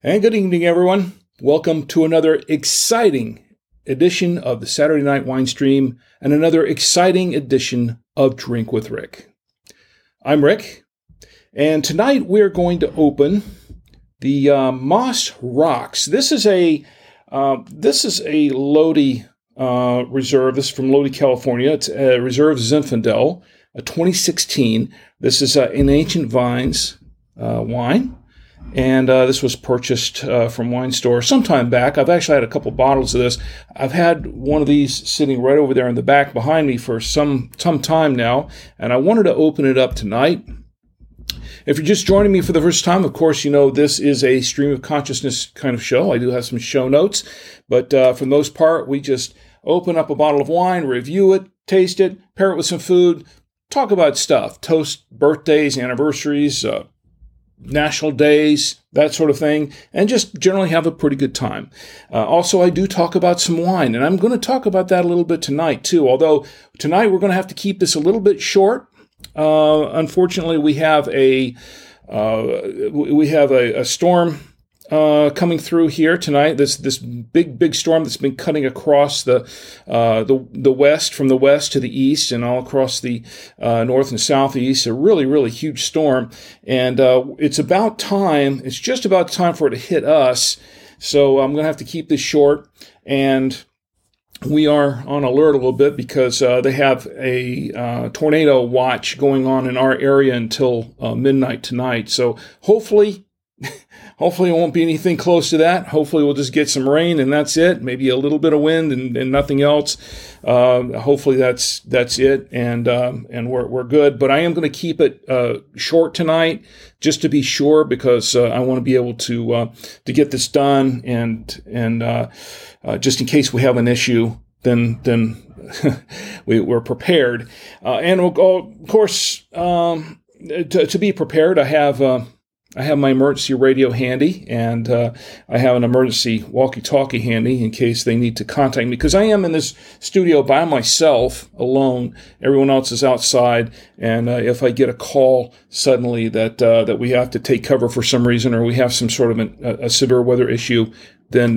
And good evening, everyone. Welcome to another exciting edition of the Saturday Night Wine Stream and another exciting edition of Drink with Rick. I'm Rick, and tonight we're going to open the Moss Rocks. This is a Lodi reserve. This is from Lodi, California. It's a Reserve Zinfandel, a 2016. This is an Ancient Vines wine. And this was purchased from Wine Store some time back. I've actually had a couple bottles of this. I've had one of these sitting right over there in the back behind me for some time now, and I wanted to open it up tonight. If you're just joining me for the first time, of course, you know this is a stream of consciousness kind of show. I do have some show notes, but for the most part, we just open up a bottle of wine, review it, taste it, pair it with some food, talk about stuff, toast birthdays, anniversaries, national days, that sort of thing, and just generally have a pretty good time. Also, I do talk about some wine, and I'm going to talk about that a little bit tonight, too, although tonight we're going to have to keep this a little bit short. Unfortunately, we have a storm coming through here tonight. This big storm that's been cutting across the west, from the west to the east, and all across the north and southeast. A really huge storm, and it's about time. It's just about time for it to hit us. So I'm going to have to keep this short, and we are on alert a little bit because they have a tornado watch going on in our area until midnight tonight. So hopefully it won't be anything close to that. Hopefully we'll just get some rain and that's it. Maybe a little bit of wind and nothing else. Hopefully that's it, and we're good. But I am going to keep it short tonight, just to be sure, because I want to be able to get this done, and just in case we have an issue, then we're prepared. And of course, to be prepared, I have my emergency radio handy, and I have an emergency walkie-talkie handy in case they need to contact me, because I am in this studio by myself, alone. Everyone else is outside, and if I get a call suddenly that we have to take cover for some reason, or we have some sort of a severe weather issue, then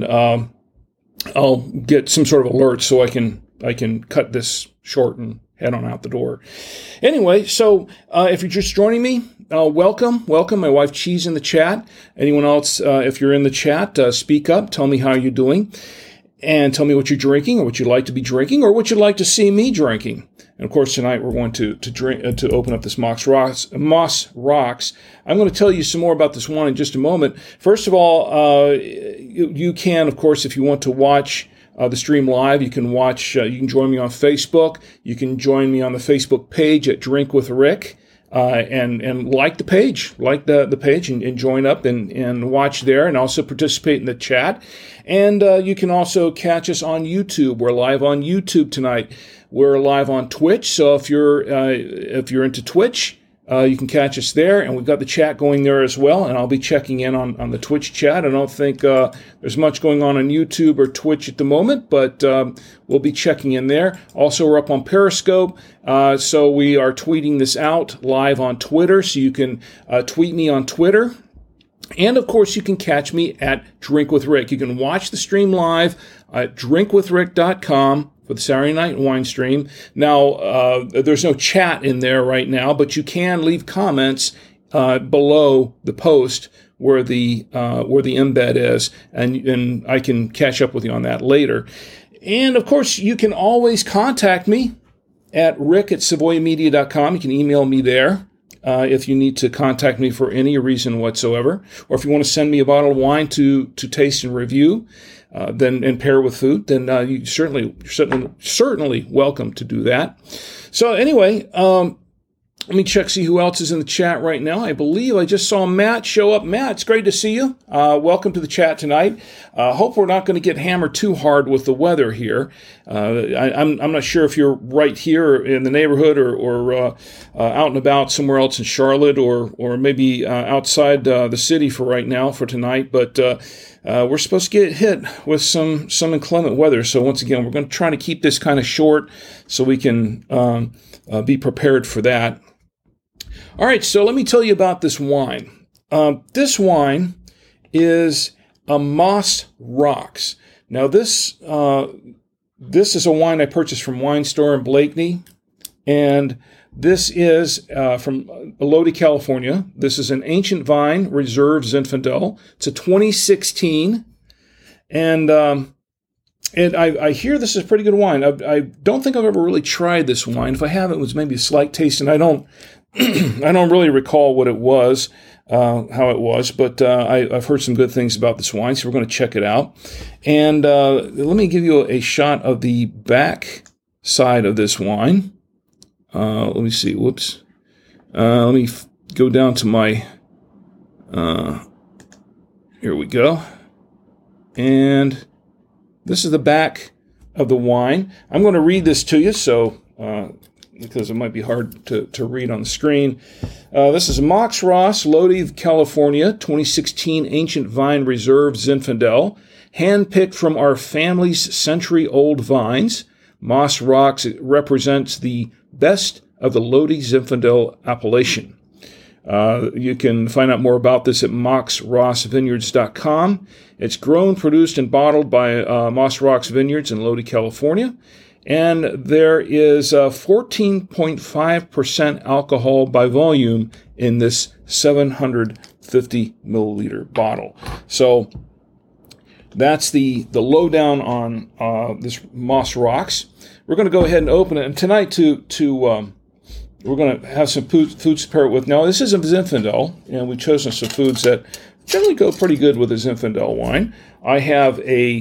I'll get some sort of alert so I can cut this short and head on out the door. Anyway, so if you're just joining me, welcome. My wife Cheese in the chat. Anyone else, if you're in the chat, speak up. Tell me how you're doing, and tell me what you're drinking, or what you'd like to be drinking, or what you'd like to see me drinking. And of course, tonight we're going to open up this Moss Rocks. I'm going to tell you some more about this wine in just a moment. First of all, you can, of course, if you want to watch the stream live, you can watch. You can join me on Facebook. You can join me on the Facebook page at Drink with Rick, and like the page, the page, and join up and watch there, and also participate in the chat. And you can also catch us on YouTube. We're live on YouTube tonight. We're live on Twitch. So if you're into Twitch, you can catch us there, and we've got the chat going there as well, and I'll be checking in on the Twitch chat. I don't think there's much going on YouTube or Twitch at the moment, but we'll be checking in there. Also, we're up on Periscope, so we are tweeting this out live on Twitter, so you can tweet me on Twitter. And, of course, you can catch me at Drink with Rick. You can watch the stream live at drinkwithrick.com. for the Saturday Night Wine Stream. Now, there's no chat in there right now, but you can leave comments below the post where the embed is, and I can catch up with you on that later. And, of course, you can always contact me at rick@savoyamedia.com. You can email me there if you need to contact me for any reason whatsoever, or if you want to send me a bottle of wine to taste and review, then and pair with food, then you're certainly welcome to do that. So anyway, let me see who else is in the chat right now. I believe I just saw Matt show up. Matt, it's great to see you. Welcome to the chat tonight. Hope we're not going to get hammered too hard with the weather here. I'm not sure if you're right here in the neighborhood or out and about somewhere else in Charlotte, or maybe outside the city for right now for tonight, but we're supposed to get hit with some inclement weather. So once again, we're going to try to keep this kind of short so we can be prepared for that. All right, so let me tell you about this wine. This wine is Moss Rocks. Now this is a wine I purchased from Wine Store in Blakeney, and this is from Lodi, California. This is an Ancient Vine Reserve Zinfandel. It's a 2016, and I hear this is a pretty good wine. I don't think I've ever really tried this wine. If I have, it was maybe a slight taste, and I don't I don't really recall what it was, how it was, but I've heard some good things about this wine, so we're going to check it out. And let me give you a shot of the back side of this wine. Let me see. Whoops. Let me go down to my... here we go. And this is the back of the wine. I'm going to read this to you, so because it might be hard to read on the screen. This is Moss Rocks, Lodi, California, 2016 Ancient Vine Reserve Zinfandel, handpicked from our family's century-old vines. Moss Rocks represents the best of the Lodi Zinfandel appellation. You can find out more about this at mossrossvineyards.com. It's grown, produced, and bottled by Moss Rocks Vineyards in Lodi, California. And there is 14.5% alcohol by volume in this 750 milliliter bottle. So that's the lowdown on this Moss Rocks. We're going to go ahead and open it. And tonight we're going to have some foods to pair it with. Now, this is a Zinfandel, and we've chosen some foods that generally go pretty good with a Zinfandel wine. I have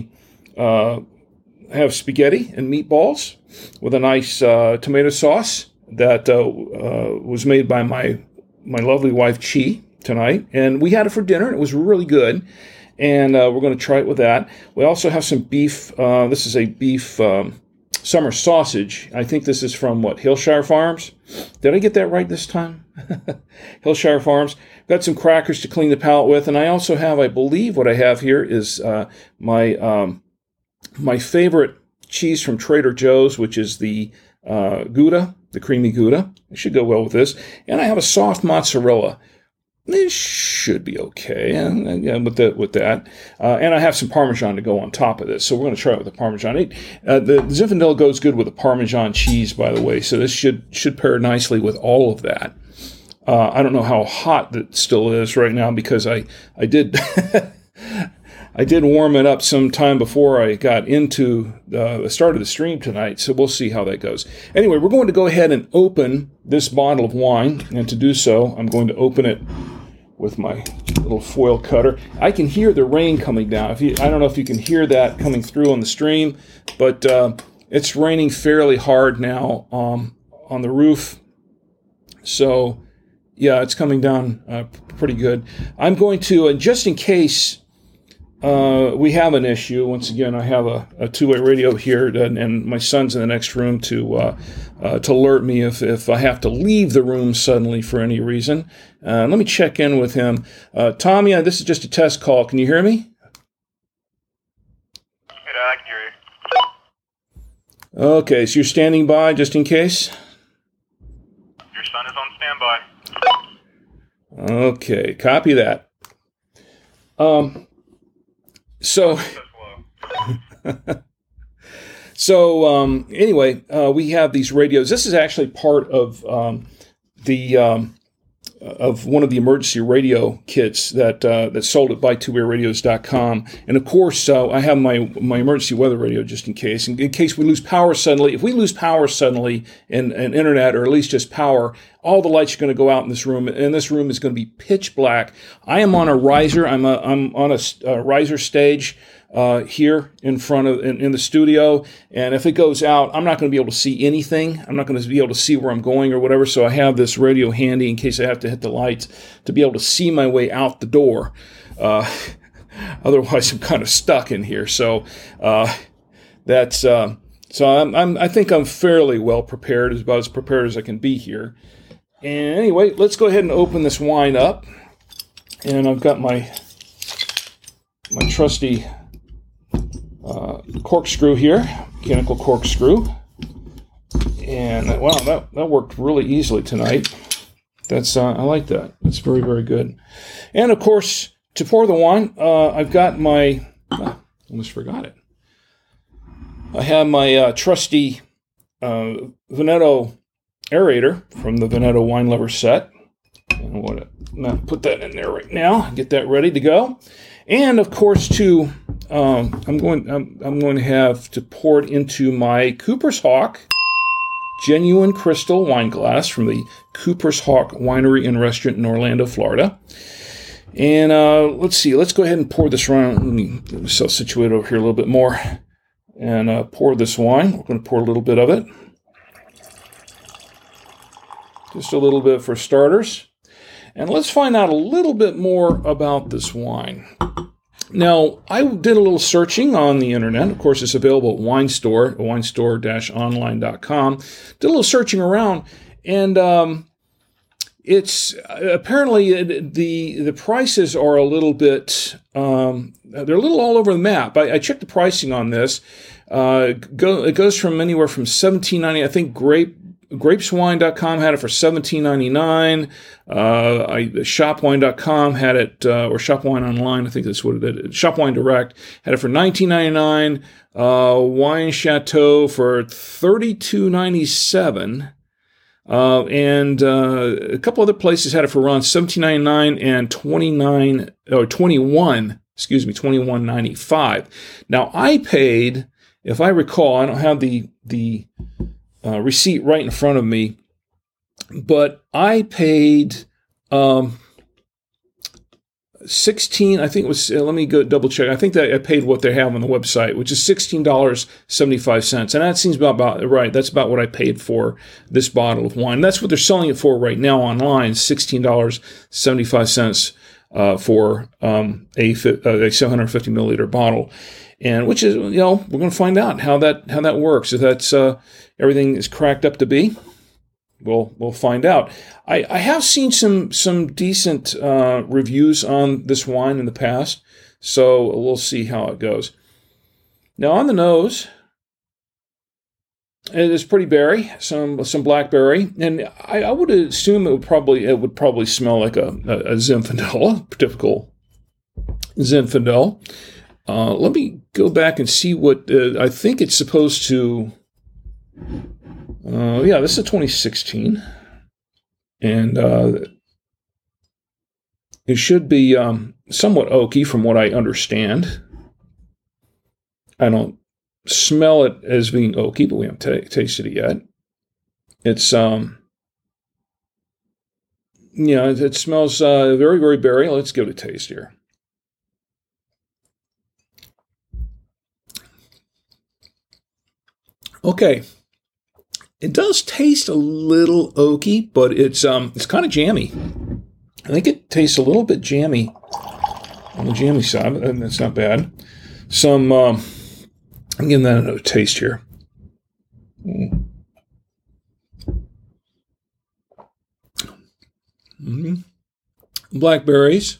spaghetti and meatballs with a nice tomato sauce that was made by my lovely wife, Chi, tonight. And we had it for dinner, and it was really good. And we're going to try it with that. We also have some beef. This is a beef... summer sausage. I think this is from, Hillshire Farms? Did I get that right this time? Hillshire Farms. Got some crackers to clean the palate with, and I also have, I believe what I have here is my favorite cheese from Trader Joe's, which is the Gouda, the creamy Gouda. It should go well with this. And I have a soft mozzarella. It should be okay, and with that. And I have some Parmesan to go on top of this, so we're going to try it with the Parmesan. The Zinfandel goes good with the Parmesan cheese, by the way, so this should pair nicely with all of that. I don't know how hot that still is right now because I did I did warm it up some time before I got into the start of the stream tonight, so we'll see how that goes. Anyway, we're going to go ahead and open this bottle of wine, and to do so, I'm going to open it with my little foil cutter. I can hear the rain coming down. I don't know if you can hear that coming through on the stream, but it's raining fairly hard now on the roof. So, yeah, it's coming down pretty good. I'm going to, just in case we have an issue, once again, I have a two-way radio here, and my son's in the next room to alert me if I have to leave the room suddenly for any reason. Let me check in with him. Tommy, this is just a test call. Can you hear me? Yeah, I can hear you. Okay, so you're standing by just in case? Your son is on standby. Okay, copy that. Anyway, we have these radios. This is actually part of of one of the emergency radio kits that's sold at buy2wayradios.com. And of course, I have my emergency weather radio just in case we lose power suddenly. If we lose power suddenly in internet, or at least just power, all the lights are going to go out in this room, and this room is going to be pitch black. I am on a riser. I'm on a riser stage here in front of in the studio, and if it goes out, I'm not going to be able to see anything. I'm not going to be able to see where I'm going or whatever. So I have this radio handy in case I have to hit the lights to be able to see my way out the door. Otherwise, I'm kind of stuck in here. So that's so I think I'm fairly well prepared, about as prepared as I can be here. And anyway, let's go ahead and open this wine up. And I've got my trusty corkscrew here, mechanical corkscrew. And wow, that worked really easily tonight. That's I like that. That's very, very good. And of course, to pour the wine, I've got my, almost forgot it. I have my trusty Veneto aerator from the Veneto Wine Lover set. I want to not put that in there right now. Get that ready to go. And of course, too, I'm going to have to pour it into my Cooper's Hawk genuine crystal wine glass from the Cooper's Hawk Winery and Restaurant in Orlando, Florida. And let's see. Let's go ahead and pour this around. Let me get myself situated over here a little bit more and pour this wine. We're going to pour a little bit of it. Just a little bit for starters. And let's find out a little bit more about this wine. Now, I did a little searching on the internet. Of course, it's available at winestore-online.com. Did a little searching around, and it's apparently the prices are a little bit, they're a little all over the map. I checked the pricing on this. It goes from anywhere from $17.90, I think Grapeswine.com had it for $17.99. Shopwine.com had it, or Shopwine Online, I think that's what it is. Shopwine Direct had it for $19.99. Wine Chateau for $32.97. And a couple other places had it for around $17.99 and $21.95. Now I paid, if I recall, I don't have the receipt right in front of me, but I paid 16. I think it was. Let me go double check. I think that I paid what they have on the website, which is $16.75, and that seems about right. That's about what I paid for this bottle of wine. That's what they're selling it for right now online. $16.75 for a 750 milliliter bottle. And which is, we're going to find out how that works. If that's everything is cracked up to be, we'll find out. I have seen some decent reviews on this wine in the past, so we'll see how it goes. Now on the nose, it is pretty berry, some blackberry, and I would assume it would probably smell like a Zinfandel, a typical Zinfandel. Let me go back and see what I think it's supposed to. This is 2016, and it should be somewhat oaky from what I understand. I don't smell it as being oaky, but we haven't tasted it yet. It's it smells very, very berry. Let's give it a taste here. Okay, it does taste a little oaky, but it's kind of jammy. I think it tastes a little bit jammy on the jammy side, and that's not bad. I'm giving that another taste here. Blackberries.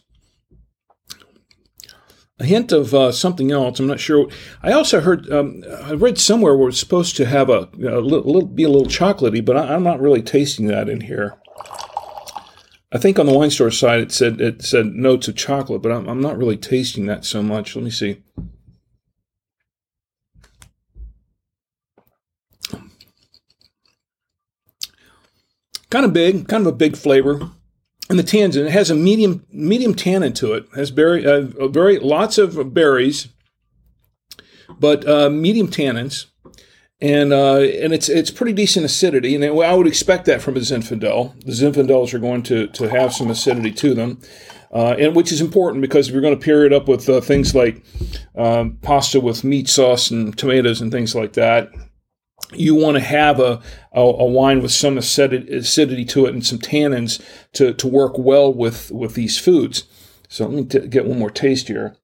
A hint of something else. I'm not sure. I also heard, I read somewhere where it's supposed to have be a little chocolatey, but I'm not really tasting that in here. I think on the wine store side it said notes of chocolate, but I'm not really tasting that so much. Let me see. Kind of big, kind of a big flavor. And the tannins, it has a medium tannin to it. It has very lots of berries, but medium tannins, and it's pretty decent acidity. And I would expect that from a Zinfandel. The Zinfandels are going to have some acidity to them, and which is important because if you're going to pair it up with things like pasta with meat sauce and tomatoes and things like that, you want to have a wine with some acidity to it and some tannins to work well with these foods. So let me get one more taste here.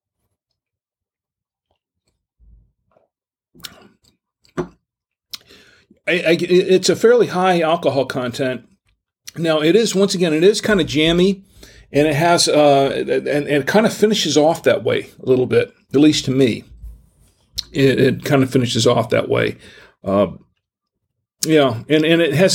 It's a fairly high alcohol content. Now it is kind of jammy, and it has and it kind of finishes off that way a little bit. At least to me, it kind of finishes off that way. And it has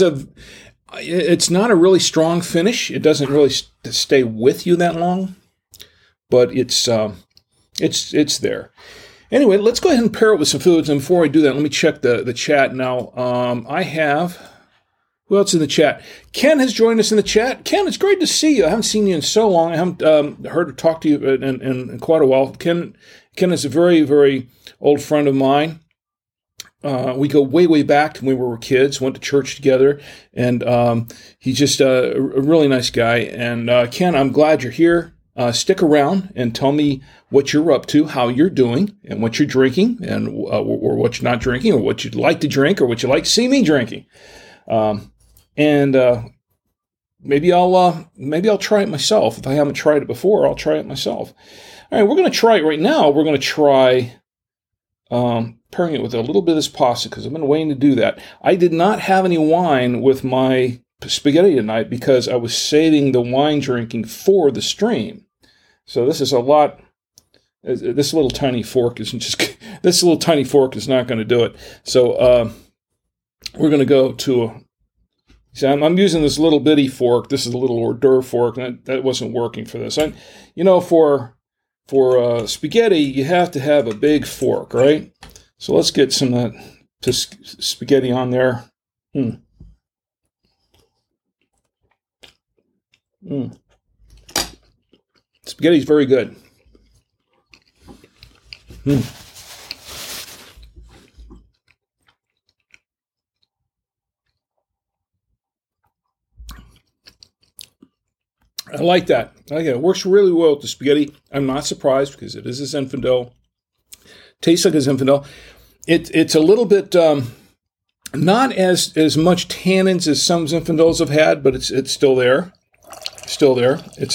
it's not a really strong finish. It doesn't really stay with you that long, but it's there. Anyway, let's go ahead and pair it with some foods. And before I do that, let me check the chat now. I have, who else in the chat? Ken has joined us in the chat. Ken, it's great to see you. I haven't seen you in so long. I haven't heard or talked to you in quite a while. Ken is a very, very old friend of mine. We go way, way back when we were kids, went to church together, and he's just a really nice guy. And Ken, I'm glad you're here. Stick around and tell me what you're up to, how you're doing, and what you're drinking, and or what you're not drinking, or what you'd like to drink, or what you'd like to see me drinking. Maybe I'll try it myself. If I haven't tried it before, I'll try it myself. All right, we're going to try it right now. We're going to try pairing it with a little bit of this pasta because I've been waiting to do that. I did not have any wine with my spaghetti tonight because I was saving the wine drinking for the stream. So this is a lot. This little tiny fork isn't just. This little tiny fork is not going to do it. So we're going to go to. See, I'm using this little bitty fork. This is a little hors d'oeuvre fork, and that wasn't working for this. For spaghetti, you have to have a big fork, right? So let's get some of that spaghetti on there. Spaghetti's very good. I like that. It works really well with the spaghetti. I'm not surprised because it is a Zinfandel. Tastes like a Zinfandel. It's a little bit not as much tannins as some Zinfandels have had, but it's still there. Still there. It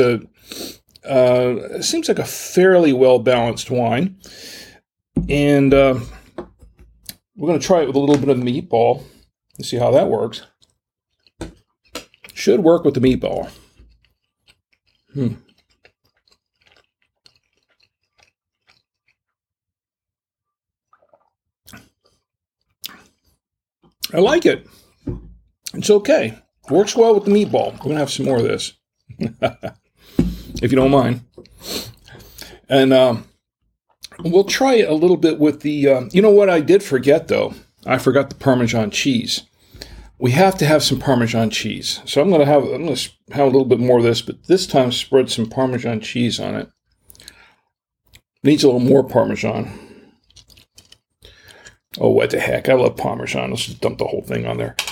seems like a fairly well balanced wine, and we're going to try it with a little bit of the meatball and see how that works. Should work with the meatball. I like it. It's okay. Works well with the meatball. We're going to have some more of this. If you don't mind. And we'll try it a little bit with the, you know what I did forget though? I forgot the Parmesan cheese. We have to have some Parmesan cheese. So I'm going to have a little bit more of this, but this time spread some Parmesan cheese on it. Needs a little more Parmesan. Oh, what the heck. I love Parmesan. Let's just dump the whole thing on there.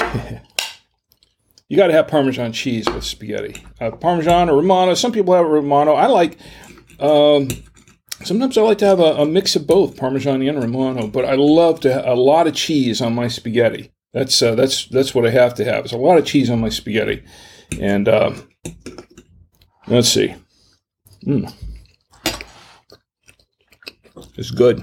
You got to have Parmesan cheese with spaghetti. Parmesan or Romano. Some people have Romano. I like, sometimes I like to have a mix of both, Parmesan and Romano, but I love to have a lot of cheese on my spaghetti. That's what I have to have. It's a lot of cheese on my spaghetti. And let's see. It's good.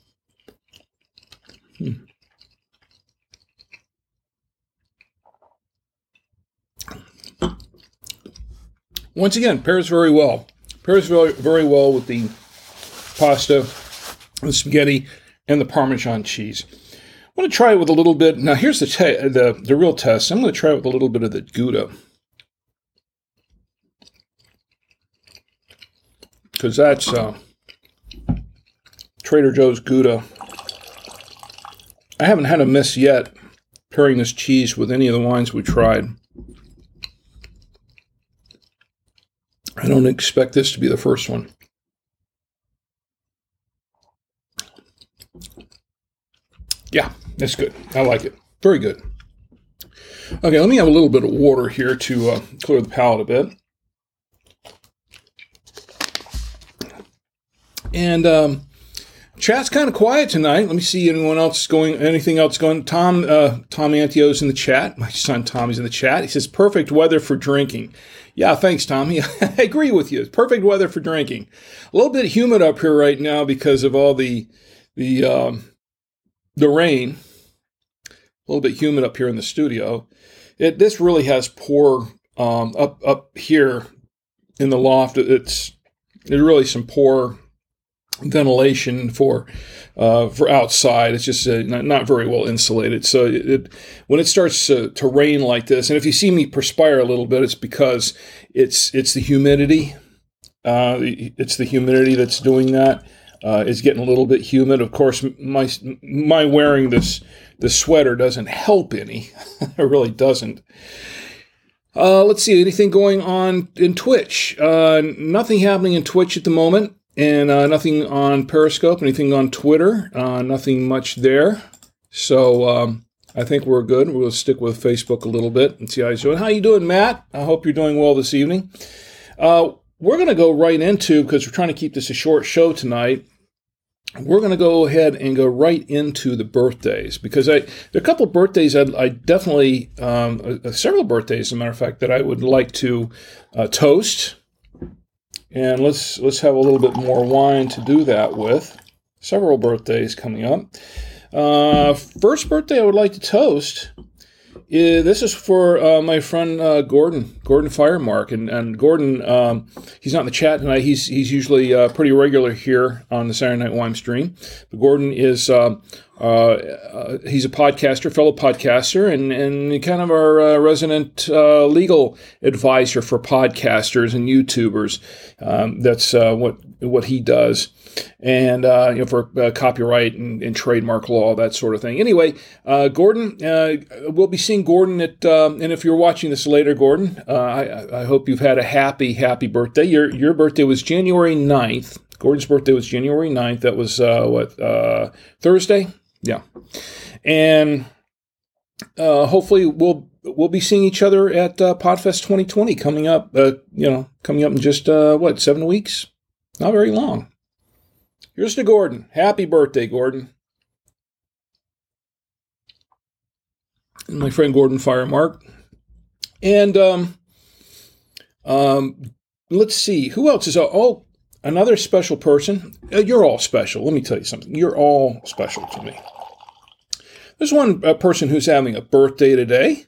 Once again, pairs very well. Pairs very, very well with the pasta, the spaghetti, and the Parmesan cheese. I'm going to try it with a little bit. Now, here's the real test. I'm going to try it with a little bit of the Gouda. Because that's Trader Joe's Gouda. I haven't had a miss yet pairing this cheese with any of the wines we tried. I don't expect this to be the first one. Yeah, that's good. I like it. Very good. Okay, let me have a little bit of water here to clear the palate a bit. And chat's kind of quiet tonight. Let me see anything else going. Tom Antio's in the chat. My son Tommy's in the chat. He says, perfect weather for drinking. Yeah, thanks, Tommy. I agree with you. It's perfect weather for drinking. A little bit humid up here right now because of all the rain. A little bit humid up here in the studio. This really has poor up here in the loft. There's really some poor ventilation for outside. It's just not very well insulated. So when it starts to rain like this, and if you see me perspire a little bit, it's because it's the humidity. It's the humidity that's doing that. It's getting a little bit humid. Of course, my wearing this sweater doesn't help any. It really doesn't. Let's see, anything going on in Twitch? Nothing happening in Twitch at the moment, and nothing on Periscope, anything on Twitter, nothing much there. So I think we're good. We'll stick with Facebook a little bit and see how he's doing. How you doing, Matt? I hope you're doing well this evening. We're going to go right into, because we're trying to keep this a short show tonight, we're going to go ahead and go right into the birthdays, because there are a couple of birthdays I definitely, several birthdays, as a matter of fact, that I would like to toast. And let's have a little bit more wine to do that with. Several birthdays coming up. First birthday I would like to toast, this is for my friend Gordon Firemark. And Gordon, he's not in the chat tonight. He's usually pretty regular here on the Saturday Night Wine stream. But Gordon is he's a podcaster, fellow podcaster, and kind of our resident legal advisor for podcasters and YouTubers. That's what he does. And for copyright and trademark law, that sort of thing. Anyway, Gordon, we'll be seeing Gordon at, and if you're watching this later, Gordon, I hope you've had a happy birthday. Your birthday was January 9th. Gordon's birthday was January 9th. That was, Thursday? Yeah. And hopefully we'll be seeing each other at Podfest 2020 coming up in just, 7 weeks? Not very long. Here's to Gordon. Happy birthday, Gordon. And my friend Gordon Firemark. And let's see. Who else is... another special person. You're all special. Let me tell you something. You're all special to me. There's one person who's having a birthday today.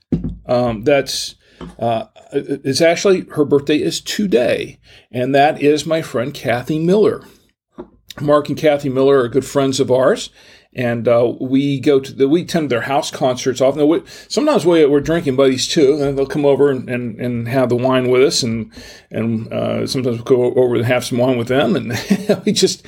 It's actually... her birthday is today. And that is my friend Kathy Miller. Mark and Kathy Miller are good friends of ours, and we attend their house concerts often. Sometimes we're drinking buddies too, and they'll come over and have the wine with us, and sometimes we'll go over and have some wine with them, and we just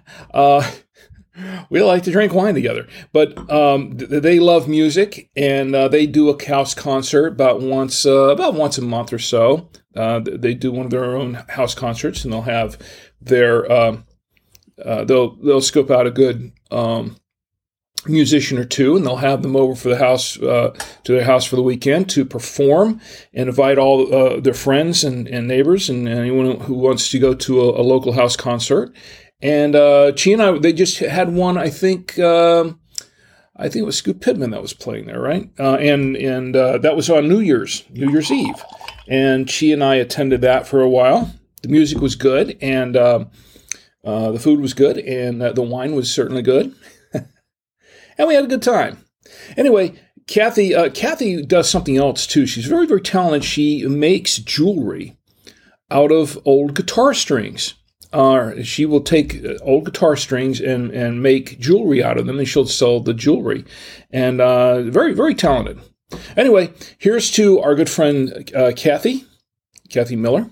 we like to drink wine together. But they love music, and they do a house concert about once a month or so. They do one of their own house concerts, and they'll have their they'll scope out a good musician or two, and they'll have them over for the house to their house for the weekend to perform and invite all their friends and neighbors and anyone who wants to go to a local house concert. And Chi and I, they just had one. I think it was Scoop Pittman that was playing there, right? And that was on New Year's Eve. And Chi and I attended that for a while. The music was good, and the food was good, and the wine was certainly good. And we had a good time. Anyway, Kathy does something else too. She's very, very talented. She makes jewelry out of old guitar strings. She will take old guitar strings and make jewelry out of them, and she'll sell the jewelry. And very, very talented. Anyway, here's to our good friend Kathy Miller.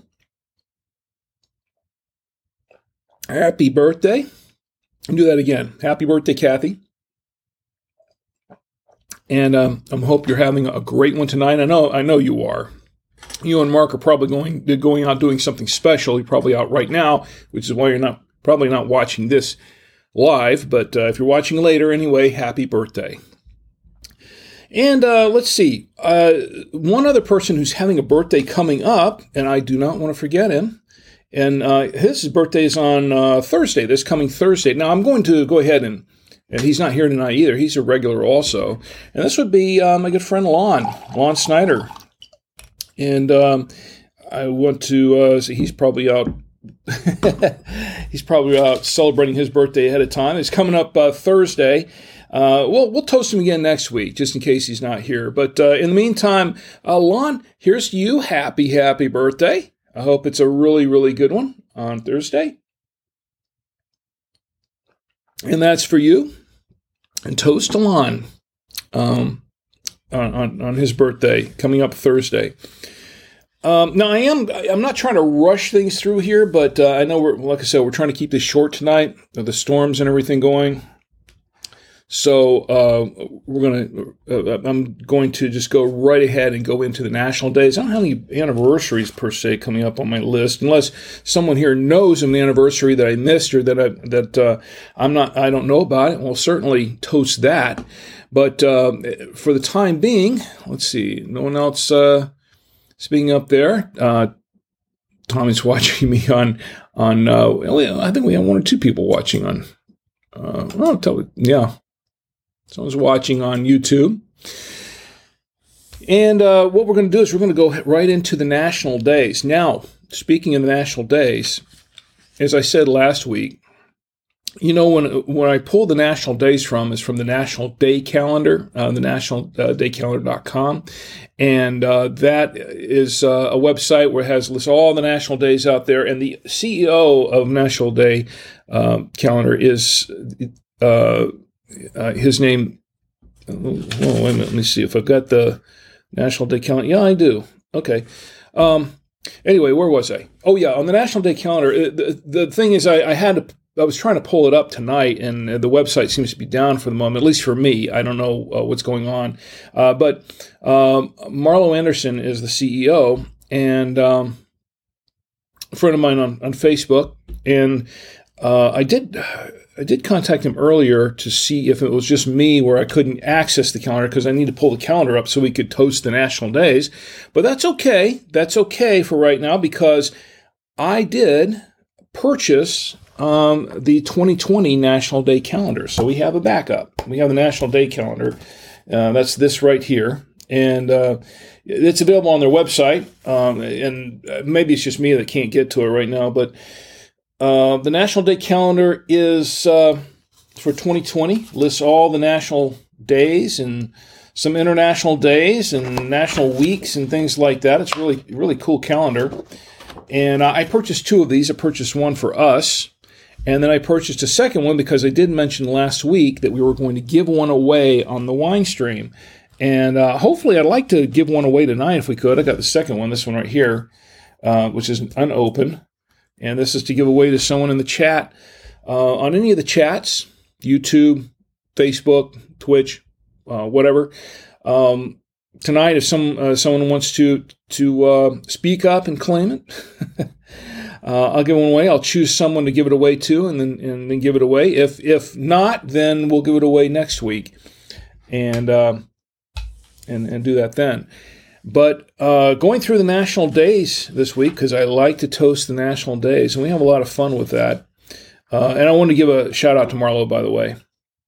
Happy birthday. I'll do that again. Happy birthday, Kathy. And I hope you're having a great one tonight. I know you are. You and Mark are probably going out doing something special. You're probably out right now, which is why you're probably not watching this live. But if you're watching later, anyway, happy birthday. And let's see. One other person who's having a birthday coming up, and I do not want to forget him. And his birthday is on Thursday, this coming Thursday. Now, I'm going to go ahead and he's not here tonight either. He's a regular also. And this would be my good friend Lon Snyder. And I want to see, he's probably out celebrating his birthday ahead of time. It's coming up Thursday. We'll toast him again next week, just in case he's not here. But in the meantime, Lon, here's to you. Happy birthday. I hope it's a really, really good one on Thursday. And that's for you. And toast to Lon on his birthday coming up Thursday. Now I'm not trying to rush things through here, but I know like I said, we're trying to keep this short tonight, the storms and everything going. So I'm going to just go right ahead and go into the national days. I don't have any anniversaries per se coming up on my list, unless someone here knows of an anniversary that I missed or that I don't know about it. We'll certainly toast that. But for the time being, let's see, no one else speaking up there. Tommy's watching me on. I think we have one or two people watching on. Yeah. Someone's watching on YouTube. And what we're going to do is we're going to go right into the national days. Now, speaking of the national days, as I said last week, you know, when I pull the national days from is from the National Day Calendar, the nationaldaycalendar.com. And that is a website where it lists all the national days out there. And the CEO of National Day Calendar is... his name, wait a minute, let me see if I've got the National Day Calendar. Yeah, I do. Okay. Anyway, where was I? Oh, yeah, on the National Day Calendar, the thing is I was trying to pull it up tonight, and the website seems to be down for the moment, at least for me. I don't know what's going on. But Marlo Anderson is the CEO, and a friend of mine on Facebook, and I did contact him earlier to see if it was just me where I couldn't access the calendar because I need to pull the calendar up so we could toast the national days. But that's okay. That's okay for right now because I did purchase the 2020 National Day Calendar. So we have a backup. We have the National Day Calendar. That's this right here. And it's available on their website. And maybe it's just me that can't get to it right now, but the National Day Calendar is for 2020, lists all the national days and some international days and national weeks and things like that. It's really, really cool calendar. And I purchased two of these. I purchased one for us, and then I purchased a second one because I did mention last week that we were going to give one away on the wine stream. And hopefully I'd like to give one away tonight if we could. I got the second one, this one right here, which is unopened. And this is to give away to someone in the chat, on any of the chats, YouTube, Facebook, Twitch, whatever. Tonight, if someone wants to speak up and claim it, I'll give one away. I'll choose someone to give it away to, and then give it away. If not, then we'll give it away next week, and do that then. But going through the national days this week, because I like to toast the national days, and we have a lot of fun with that. And I want to give a shout out to Marlo, by the way.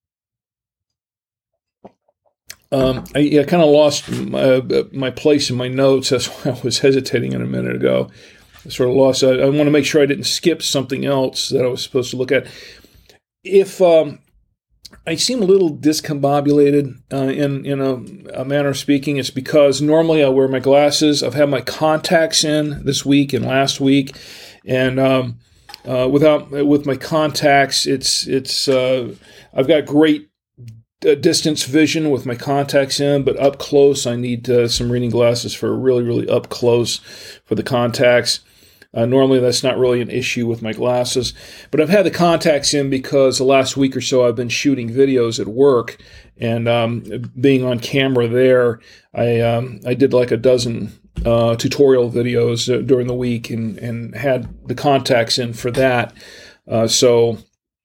I kind of lost my place in my notes. That's why I was hesitating a minute ago. I sort of lost. I want to make sure I didn't skip something else that I was supposed to look at. If I seem a little discombobulated in a manner of speaking, it's because normally I wear my glasses. I've had my contacts in this week and last week, and with my contacts, it's I've got great distance vision with my contacts in, but up close I need some reading glasses for really, really up close for the contacts. Normally that's not really an issue with my glasses, but I've had the contacts in because the last week or so I've been shooting videos at work, and being on camera there, I did like a dozen tutorial videos during the week and had the contacts in for that. So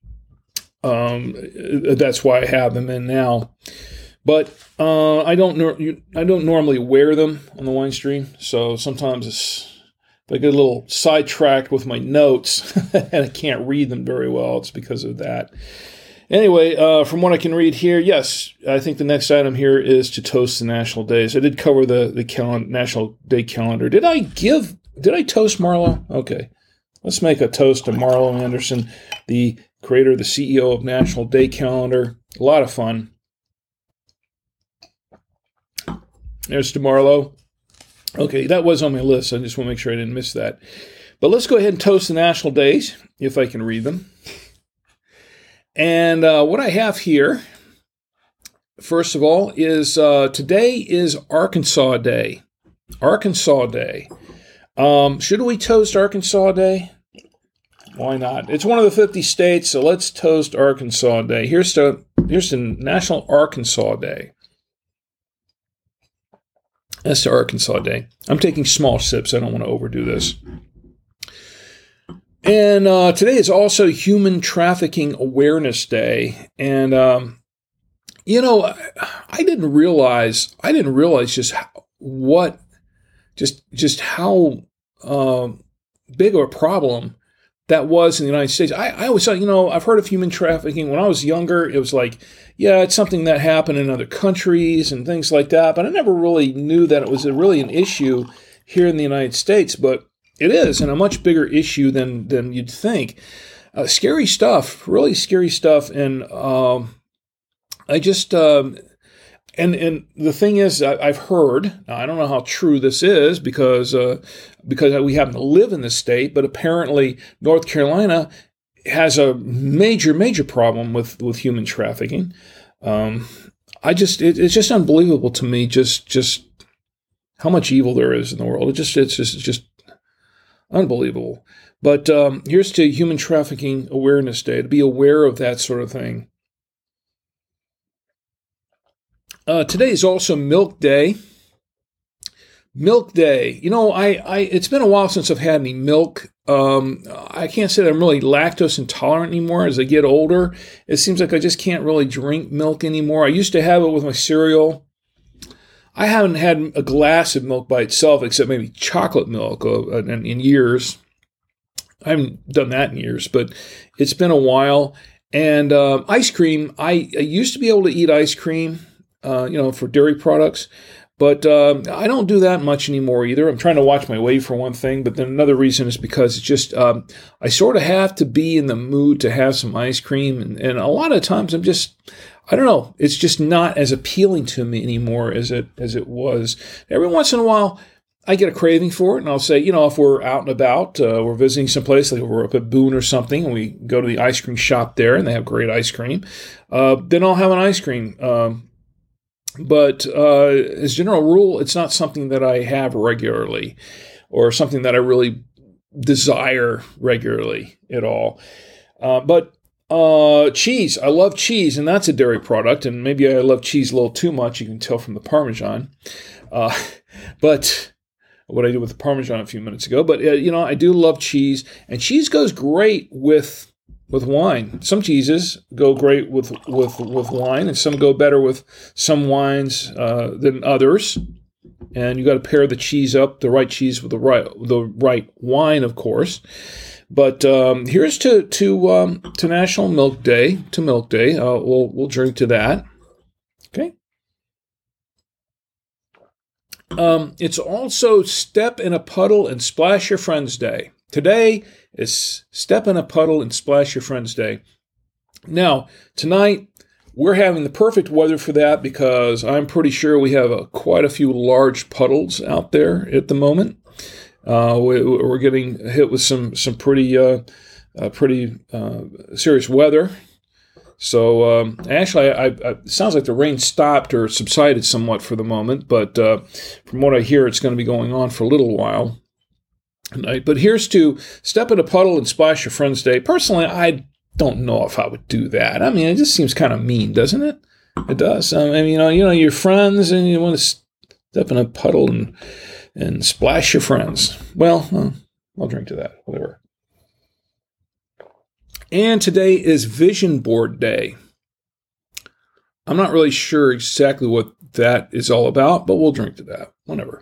that's why I have them in now. But I don't normally wear them on the wine stream, so sometimes if I get a little sidetracked with my notes and I can't read them very well, it's because of that. Anyway, from what I can read here, yes, I think the next item here is to toast the national days. I did cover the National Day Calendar. Did I toast Marlo? Okay. Let's make a toast to Marlo Anderson, the creator, the CEO of National Day Calendar. A lot of fun. There's to Marlo. Okay, that was on my list. I just want to make sure I didn't miss that. But let's go ahead and toast the national days, if I can read them. And what I have here, first of all, is today is Arkansas Day. Arkansas Day. Should we toast Arkansas Day? Why not? It's one of the 50 states, so let's toast Arkansas Day. Here's the National Arkansas Day. That's the Arkansas Day. I'm taking small sips. I don't want to overdo this. And today is also Human Trafficking Awareness Day. And, I didn't realize just how big of a problem that was in the United States. I always thought, I've heard of human trafficking. When I was younger, it was like, yeah, it's something that happened in other countries and things like that. But I never really knew that it was really an issue here in the United States. But it is, and a much bigger issue than you'd think. Scary stuff, really scary stuff. And I just... And the thing is, I've heard, now I don't know how true this is because we happen to live in the state, but apparently North Carolina has a major, major problem with human trafficking. It's just unbelievable to me, just how much evil there is in the world. It's just unbelievable. But here's to Human Trafficking Awareness Day, to be aware of that sort of thing. Today is also Milk Day. Milk Day. It's been a while since I've had any milk. I can't say that I'm really lactose intolerant anymore. As I get older, it seems like I just can't really drink milk anymore. I used to have it with my cereal. I haven't had a glass of milk by itself, except maybe chocolate milk in years. I haven't done that in years, but it's been a while. And ice cream, I used to be able to eat ice cream. For dairy products. But I don't do that much anymore either. I'm trying to watch my weight for one thing, but then another reason is because it's just I sort of have to be in the mood to have some ice cream. And a lot of times I don't know, it's just not as appealing to me anymore as it was. Every once in a while, I get a craving for it, and I'll say, if we're out and about, we're visiting someplace, like we're up at Boone or something, and we go to the ice cream shop there, and they have great ice cream, then I'll have an ice cream. But as a general rule, it's not something that I have regularly or something that I really desire regularly at all. But cheese, I love cheese, and that's a dairy product, and maybe I love cheese a little too much. You can tell from the Parmesan. But what I did with the Parmesan a few minutes ago. But, I do love cheese, and cheese goes great with wine. Some cheeses go great with wine, and some go better with some wines than others. And you got to pair the cheese up, the right cheese with the right wine, of course. But here's to National Milk Day. To Milk Day, we'll drink to that. Okay. It's also Step in a Puddle and Splash Your Friends Day. Today is Step in a Puddle and Splash Your Friends Day. Now, tonight, we're having the perfect weather for that because I'm pretty sure we have quite a few large puddles out there at the moment. We're getting hit with some pretty serious weather. So actually, it sounds like the rain stopped or subsided somewhat for the moment, but from what I hear, it's going to be going on for a little while. But here's to Step in a Puddle and Splash Your Friends Day. Personally, I don't know if I would do that. I mean, it just seems kind of mean, doesn't it? It does. Your friends, and you want to step in a puddle and splash your friends. Well, I'll drink to that, whatever. And today is Vision Board Day. I'm not really sure exactly what that is all about, but we'll drink to that, whatever.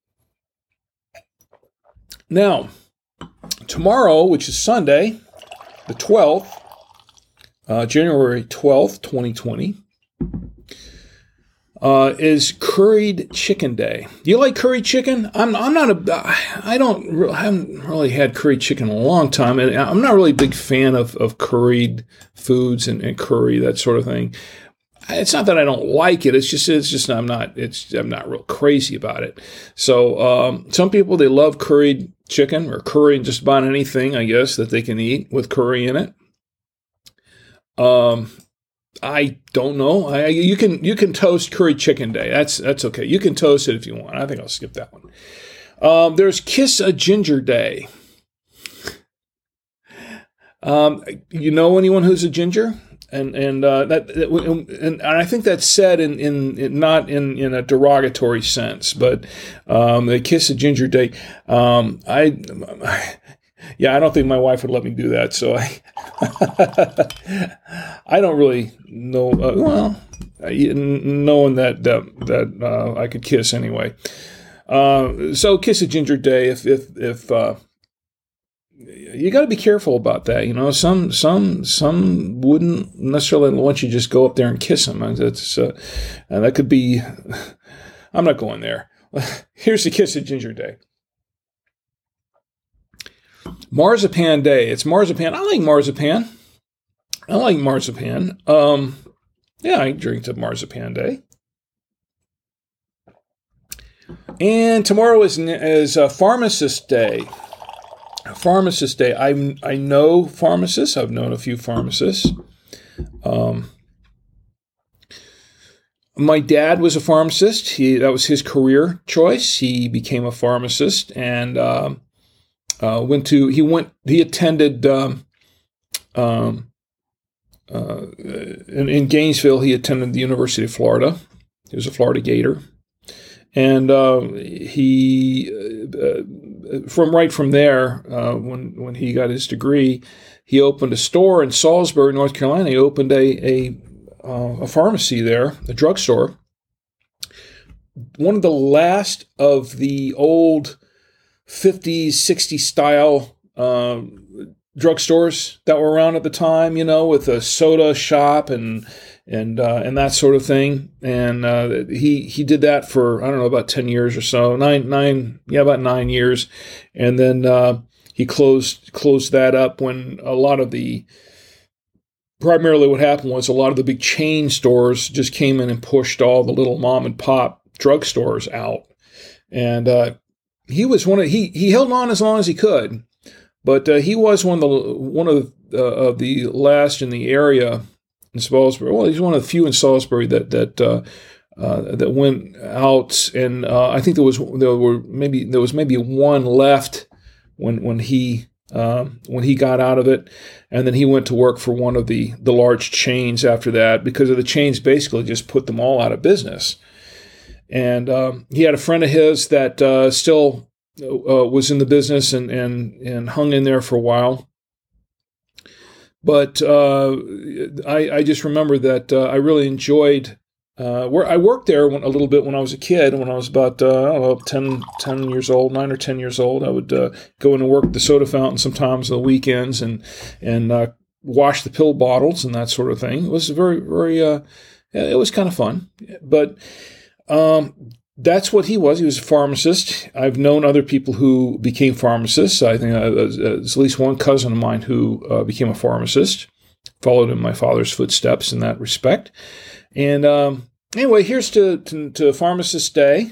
Now, tomorrow, which is Sunday, the 12th, January 12th, 2020, is Curried Chicken Day. Do you like curried chicken? I haven't really had curried chicken in a long time, and I'm not really a big fan of curried foods and curry, that sort of thing. It's not that I don't like it. It's just I'm not real crazy about it. So some people, they love curried chicken or curry in just about anything, I guess, that they can eat with curry in it. I don't know. You can toast curried chicken day. That's okay. You can toast it if you want. I think I'll skip that one. There's Kiss a Ginger Day. You know anyone who's a ginger? And I think that's said in not in a derogatory sense, but the Kiss a Ginger Day. I don't think my wife would let me do that, so I don't really know. Knowing that I could kiss anyway. So Kiss a Ginger Day. If you got to be careful about that, some wouldn't necessarily want you to just go up there and kiss them. And that could be. I'm not going there. Here's the Kiss a Ginger Day. Marzipan Day. It's marzipan. I like marzipan. I drink to Marzipan Day. And tomorrow is Pharmacist Day. Pharmacist Day. I know pharmacists. I've known a few pharmacists. My dad was a pharmacist. That was his career choice. He became a pharmacist and he attended in Gainesville. He attended the University of Florida. He was a Florida Gator, and from there, when he got his degree, he opened a store in Salisbury, North Carolina. He opened a pharmacy there, a drugstore. One of the last of the old 50s, 60s style drugstores that were around at the time, with a soda shop and that sort of thing. And he did that for, I don't know, about 10 years or so, about 9 years. And then he closed that up when primarily what happened was a lot of the big chain stores just came in and pushed all the little mom and pop drugstores out. And he was he held on as long as he could, but he was one of the last in the area in Salisbury. Well, he's one of the few in Salisbury that went out, and I think there was maybe one left when he got out of it, and then he went to work for one of the large chains after that, because of the chains basically just put them all out of business. And he had a friend of his that still was in the business and hung in there for a while. But I just remember that I really enjoyed where I worked there a little bit when I was a kid. When I was about 10 years old, 9 or 10 years old, I would go in and work at the soda fountain sometimes on the weekends and wash the pill bottles and that sort of thing. It was very, very, it was kind of fun. But that's what he was. He was a pharmacist. I've known other people who became pharmacists. I think there's at least one cousin of mine who became a pharmacist, followed in my father's footsteps in that respect. And anyway, here's to Pharmacist Day.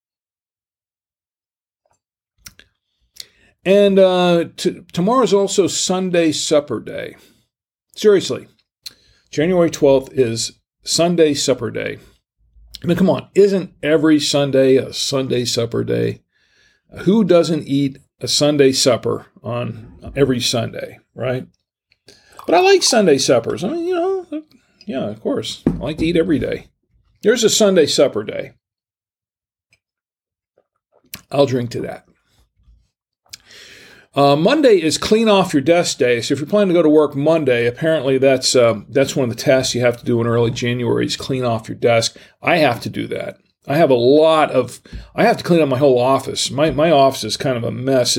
And tomorrow is also Sunday Supper Day. Seriously, January 12th is Sunday Supper Day. I mean, come on, isn't every Sunday a Sunday Supper Day? Who doesn't eat a Sunday supper on every Sunday, right? But I like Sunday suppers. I mean, yeah, of course. I like to eat every day. There's a Sunday Supper Day. I'll drink to that. Monday is Clean Off Your Desk Day. So if you're planning to go to work Monday, apparently that's one of the tasks you have to do in early January is clean off your desk. I have to do that. I have to clean up my whole office. My office is kind of a mess.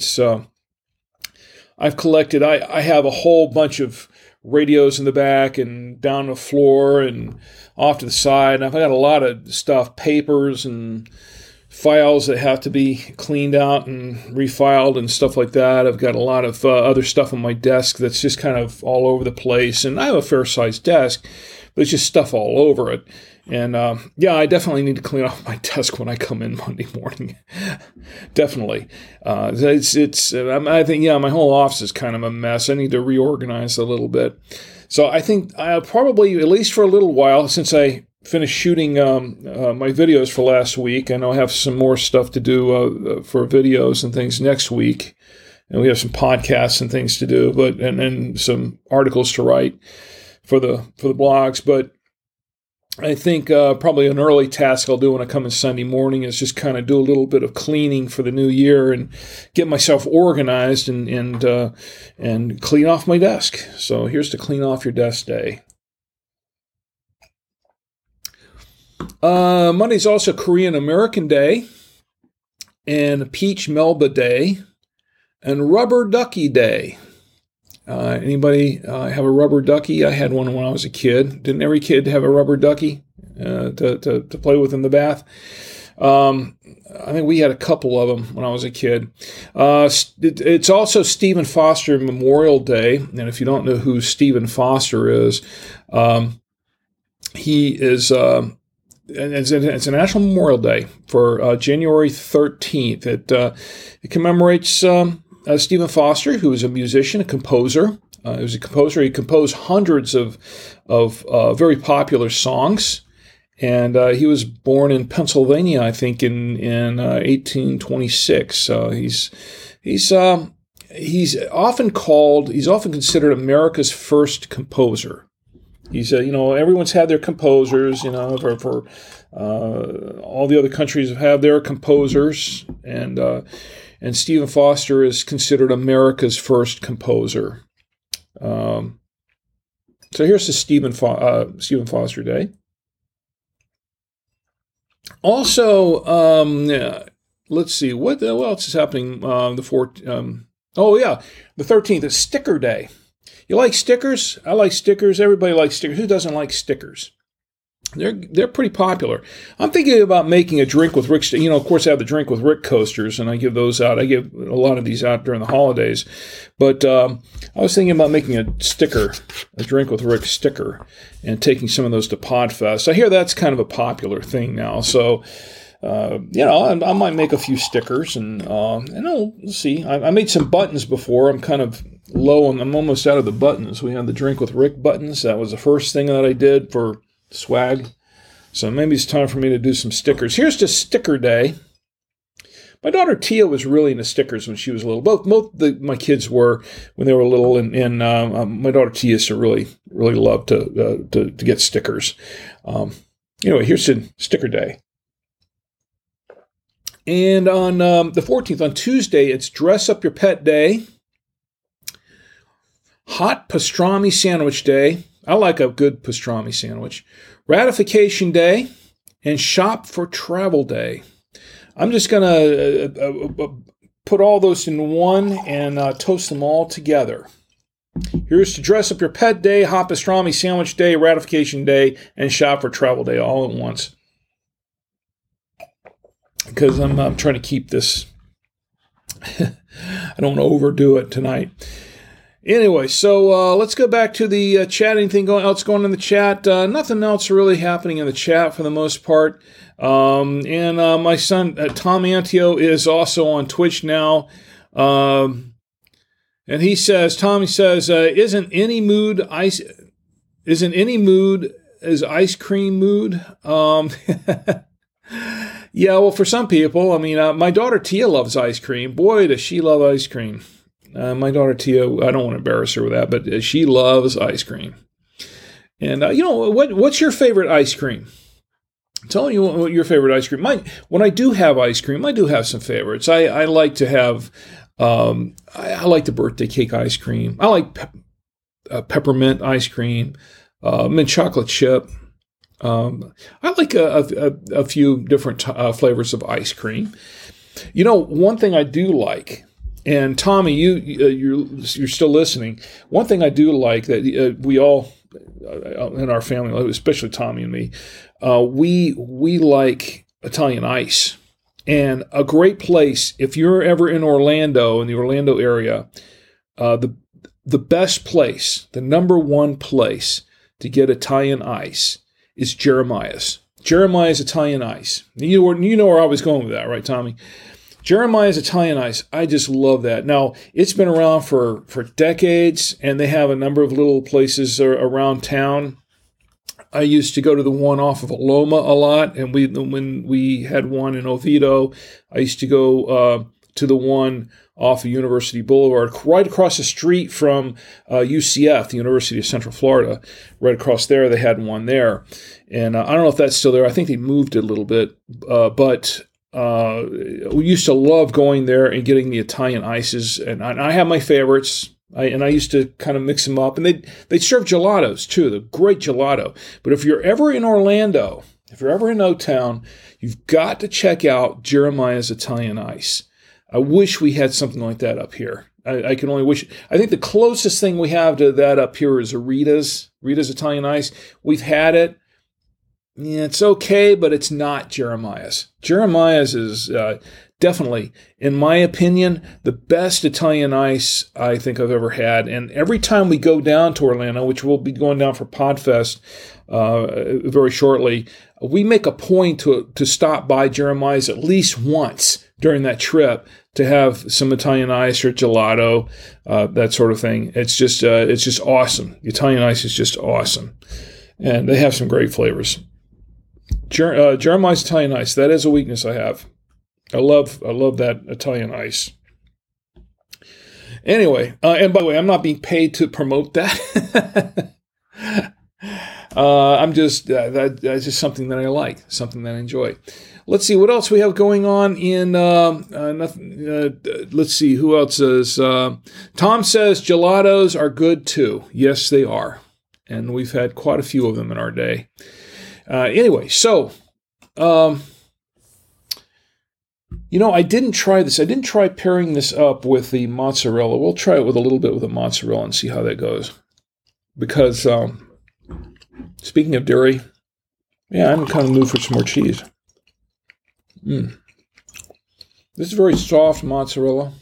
I've collected, I have a whole bunch of radios in the back and down the floor and off to the side. And I've got a lot of stuff, papers and files that have to be cleaned out and refiled and stuff like that. I've got a lot of other stuff on my desk that's just kind of all over the place. And I have a fair-sized desk, but it's just stuff all over it. And I definitely need to clean off my desk when I come in Monday morning. Definitely. I think, my whole office is kind of a mess. I need to reorganize a little bit. So I think I'll probably, at least for a little while, since I finished shooting my videos for last week. I know I have some more stuff to do for videos and things next week. And we have some podcasts and things to do, and some articles to write for the blogs. But I think probably an early task I'll do when I come in Sunday morning is just kind of do a little bit of cleaning for the new year and get myself organized and clean off my desk. So here's to clean off your desk day. Monday's also Korean American Day and Peach Melba Day and Rubber Ducky Day. Anybody have a rubber ducky? I had one when I was a kid. Didn't every kid have a rubber ducky to play with in the bath? I think we had a couple of them when I was a kid. It's also Stephen Foster Memorial Day, and if you don't know who Stephen Foster is, he is. It's a National Memorial Day for January 13th. It commemorates Stephen Foster, who was a musician, a composer. He was a composer. He composed hundreds of very popular songs, and he was born in Pennsylvania, I think, in 1826. He's often considered America's first composer. He said, everyone's had their composers, for all the other countries have had their composers, and Stephen Foster is considered America's first composer. So here's the Stephen Foster Day. Also, let's see, what else is happening? The 13th is Sticker Day. You like stickers? I like stickers. Everybody likes stickers. Who doesn't like stickers? They're pretty popular. I'm thinking about making a Drink with Rick. Of course, I have the Drink with Rick coasters, and I give those out. I give a lot of these out during the holidays. But I was thinking about making a Drink with Rick sticker, and taking some of those to Podfest. I hear that's kind of a popular thing now. So, I might make a few stickers, and we'll see. I made some buttons before. I'm kind of low on. I'm almost out of the buttons. We have the Drink with Rick buttons. That was the first thing that I did for swag. So maybe it's time for me to do some stickers. Here's to Sticker Day. My daughter Tia was really into stickers when she was little. Both my kids were when they were little, and my daughter Tia used to really love to get stickers. Here's to Sticker Day. And on the 14th, on Tuesday, it's Dress Up Your Pet Day, Hot Pastrami Sandwich Day. I like a good pastrami sandwich. Ratification Day and Shop for Travel Day. I'm just going to put all those in one and toast them all together. Here's to Dress Up Your Pet Day, Hot Pastrami Sandwich Day, Ratification Day, and Shop for Travel Day all at once. Because I'm trying to keep this. I don't want to overdo it tonight. Anyway, so let's go back to the chat. Anything else going in the chat? Nothing else really happening in the chat for the most part. And my son, Tom Antio, is also on Twitch now. And Tommy says, isn't any mood as ice cream mood? Yeah, well, for some people, I mean, my daughter Tia loves ice cream. Boy, does she love ice cream. My daughter Tia, I don't want to embarrass her with that, but she loves ice cream. And, what's your favorite ice cream? Tell me what your favorite ice cream. When I do have ice cream, I do have some favorites. I like to have, I like the birthday cake ice cream. I like peppermint ice cream, mint chocolate chip. I like a few different flavors of ice cream. One thing I do like, and Tommy, you're still listening. One thing I do like that we all in our family, especially Tommy and me, we like Italian ice. And a great place, if you're ever in Orlando, in the Orlando area, the best place, the number one place to get Italian ice is Jeremiah's. Jeremiah's Italian Ice. You know where I was going with that, right, Tommy? Jeremiah's Italian Ice. I just love that. Now, it's been around for decades, and they have a number of little places around town. I used to go to the one off of Aloma a lot, and when we had one in Oviedo, I used to go to the one off of University Boulevard, right across the street from UCF, the University of Central Florida. Right across there, they had one there. And I don't know if that's still there. I think they moved it a little bit. But we used to love going there and getting the Italian ices. And I have my favorites. I used to kind of mix them up. And they'd serve gelatos, too, the great gelato. But if you're ever in Orlando, if you're ever in O-Town, you've got to check out Jeremiah's Italian Ice. I wish we had something like that up here. I can only wish. I think the closest thing we have to that up here is Rita's Italian Ice. We've had it. Yeah, it's okay, but it's not Jeremiah's. Jeremiah's is definitely, in my opinion, the best Italian ice I think I've ever had. And every time we go down to Orlando, which we'll be going down for Podfest very shortly, we make a point to stop by Jeremiah's at least once during that trip to have some Italian ice or gelato, that sort of thing. It's just awesome. The Italian ice is just awesome, and they have some great flavors. Jeremiah's Italian ice, that is a weakness I have. I love that Italian ice. Anyway, and by the way, I'm not being paid to promote that. I'm just that's just something that I like, something that I enjoy. Let's see what else we have going on in. Let's see who else is. Tom says gelatos are good too. Yes, they are, and we've had quite a few of them in our day. Anyway, so. I didn't try this. I didn't try pairing this up with the mozzarella. We'll try it with a little bit with the mozzarella and see how that goes. Because, speaking of dairy, yeah, I'm kind of in the mood for some more cheese. This is very soft mozzarella.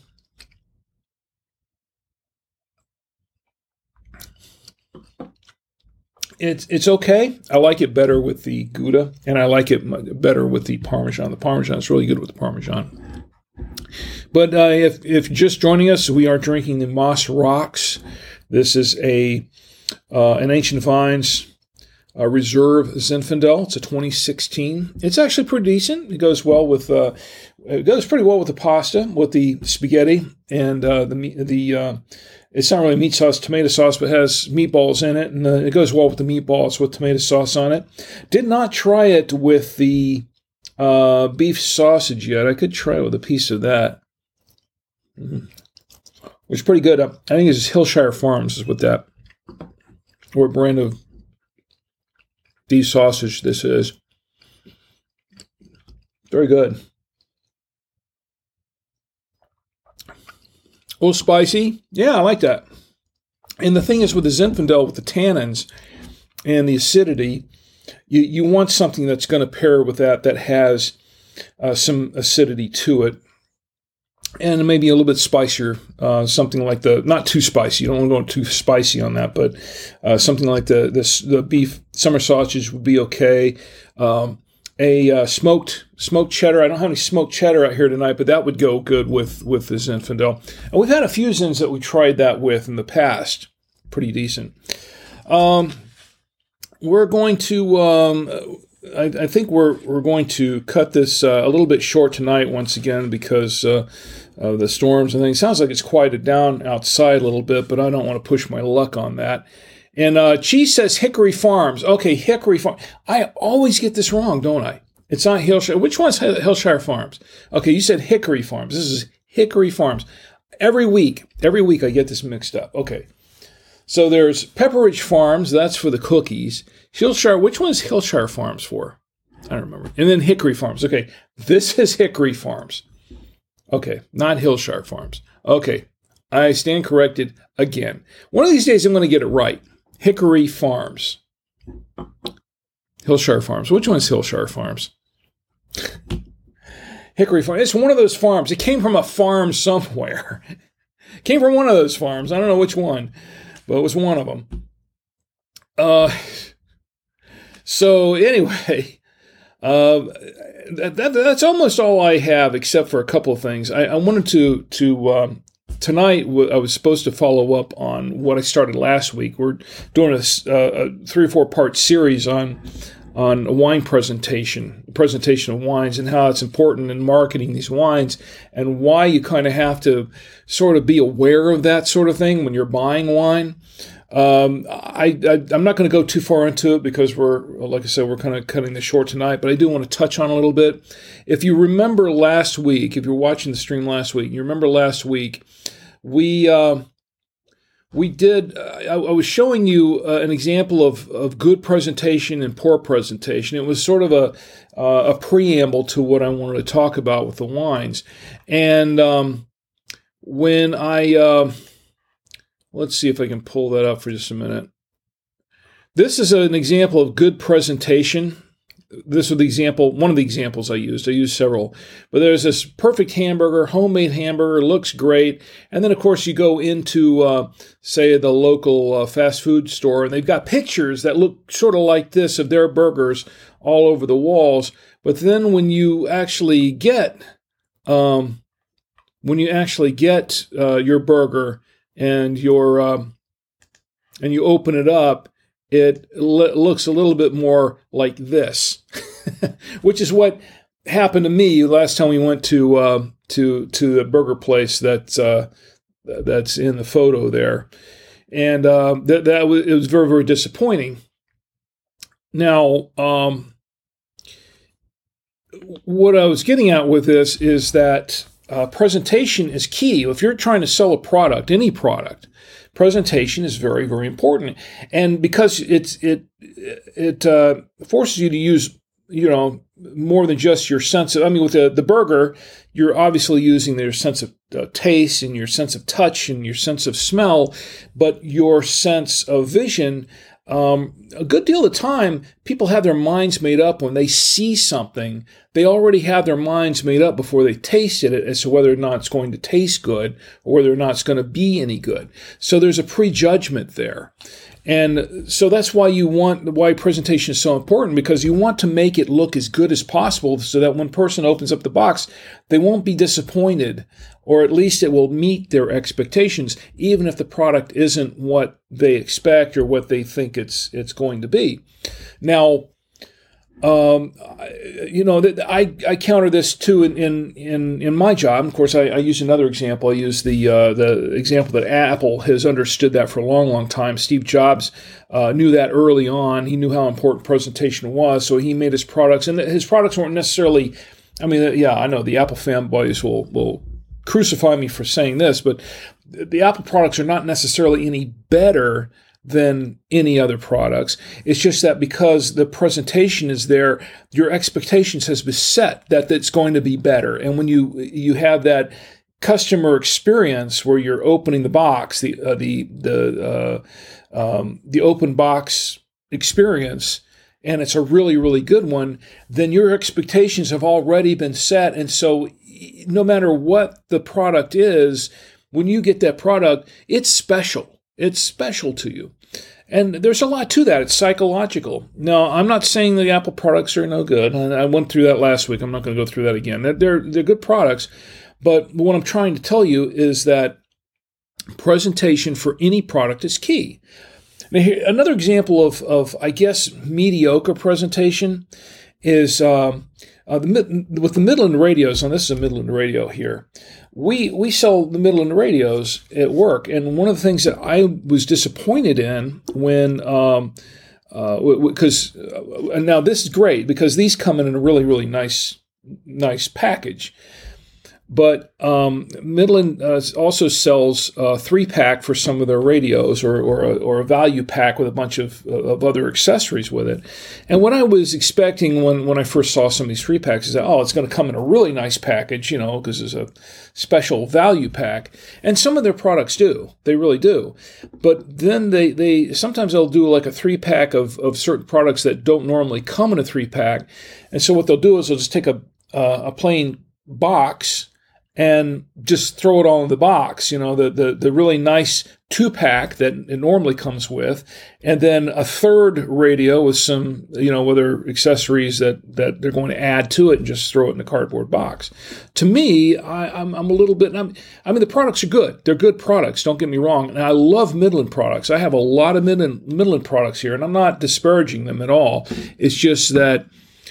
It's okay. I like it better with the Gouda, and I like it better with the Parmesan. The Parmesan is really good with the Parmesan. But if just joining us, we are drinking the Moss Rocks. This is an Ancient Vines Reserve Zinfandel. It's a 2016. It's actually pretty decent. It goes well with it goes pretty well with the pasta, with the spaghetti, and the it's not really meat sauce, tomato sauce, but has meatballs in it, and it goes well with the meatballs with tomato sauce on it. Did not try it with the beef sausage yet. I could try it with a piece of that. Which is pretty good. I think it's Hillshire Farms is what that, or brand of beef sausage this is. Very good. A little spicy. Yeah, I like that. And the thing is with the Zinfandel, with the tannins and the acidity, you want something that's going to pair with that has some acidity to it. And maybe a little bit spicier, something like not too spicy. You don't want to go too spicy on that, but something like the beef summer sausage would be okay. A smoked cheddar. I don't have any smoked cheddar out here tonight, but that would go good with the Zinfandel. And we've had a few Zins that we tried that with in the past. Pretty decent. We're going to. I think we're going to cut this a little bit short tonight once again because of the storms and things. It sounds like it's quieted down outside a little bit, but I don't want to push my luck on that. And Cheese says Hickory Farms. Okay, Hickory Farm. I always get this wrong, don't I? It's not Hillshire. Which one's Hillshire Farms? Okay, you said Hickory Farms. This is Hickory Farms. Every week I get this mixed up. Okay. So there's Pepperidge Farms. That's for the cookies. Hillshire. Which one's Hillshire Farms for? I don't remember. And then Hickory Farms. Okay, this is Hickory Farms. Okay, not Hillshire Farms. Okay, I stand corrected again. One of these days I'm going to get it right. Hickory Farms. Hillshire Farms. Which one's Hillshire Farms? Hickory Farm. It's one of those farms. It came from a farm somewhere. It came from one of those farms. I don't know which one, but it was one of them. So anyway, that's almost all I have, except for a couple of things. I wanted to tonight I was supposed to follow up on what I started last week. We're doing a 3 or 4 part series on a wine presentation of wines, and how it's important in marketing these wines, and why you kind of have to sort of be aware of that sort of thing when you're buying wine. I'm not going to go too far into it because like I said, we're kind of cutting this short tonight, but I do want to touch on a little bit. If you remember last week, if you're watching the stream last week, you remember last week, we did, I was showing you an example of good presentation and poor presentation. It was sort of a preamble to what I wanted to talk about with the wines. And when let's see if I can pull that up for just a minute. This is an example of good presentation. This was one of the examples I used. I used several. But there's this perfect hamburger, homemade hamburger, looks great. And then, of course, you go into, say, the local fast food store, and they've got pictures that look sort of like this of their burgers all over the walls. But then when you actually get your burger and you open it up, it looks a little bit more like this, which is what happened to me last time we went to a burger place that's in the photo there, and it was very, very disappointing. Now, what I was getting at with this is that presentation is key. If you're trying to sell a product, any product, presentation is very, very important. And because it forces you to use, more than just your sense of, with the burger, you're obviously using your sense of taste and your sense of touch and your sense of smell, but your sense of vision. A good deal of the time, people have their minds made up when they see something. They already have their minds made up before they tasted it as to whether or not it's going to taste good or whether or not it's going to be any good. So there's a prejudgment there. And so that's why why presentation is so important, because you want to make it look as good as possible so that when a person opens up the box, they won't be disappointed, or at least it will meet their expectations, even if the product isn't what they expect or what they think it's going to be. Now, I counter this too in my job. Of course, I use another example. I use the example that Apple has understood that for a long, long time. Steve Jobs knew that early on. He knew how important presentation was, so he made his products, and his products weren't necessarily. I know the Apple fanboys will crucify me for saying this, but the Apple products are not necessarily any better than any other products. It's just that because the presentation is there, your expectations has been set that it's going to be better. And when you have that customer experience where you're opening the box, the open box experience, and it's a really, really good one, then your expectations have already been set. And so no matter what the product is, when you get that product, it's special. It's special to you. And there's a lot to that. It's psychological. Now, I'm not saying the Apple products are no good. I went through that last week. I'm not going to go through that again. They're good products. But what I'm trying to tell you is that presentation for any product is key. Now, here, another example of I guess, mediocre presentation is with the Midland radios, and this is a Midland radio here, we sell the Midland radios at work, and one of the things that I was disappointed in when, because now this is great because these come in a really, really nice package. But Midland also sells a 3-pack for some of their radios, or a value pack with a bunch of other accessories with it. And what I was expecting when I first saw some of these 3-packs is that, it's going to come in a really nice package, because it's a special value pack. And some of their products do. They really do. But then they sometimes they'll do like a 3-pack of certain products that don't normally come in a 3-pack. And so what they'll do is they'll just take a plain box and just throw it all in the box, the really nice 2-pack that it normally comes with, and then a third radio with some, other accessories that they're going to add to it, and just throw it in a cardboard box. To me, I'm a little bit, the products are good. They're good products, don't get me wrong. And I love Midland products. I have a lot of Midland products here, and I'm not disparaging them at all. It's just that,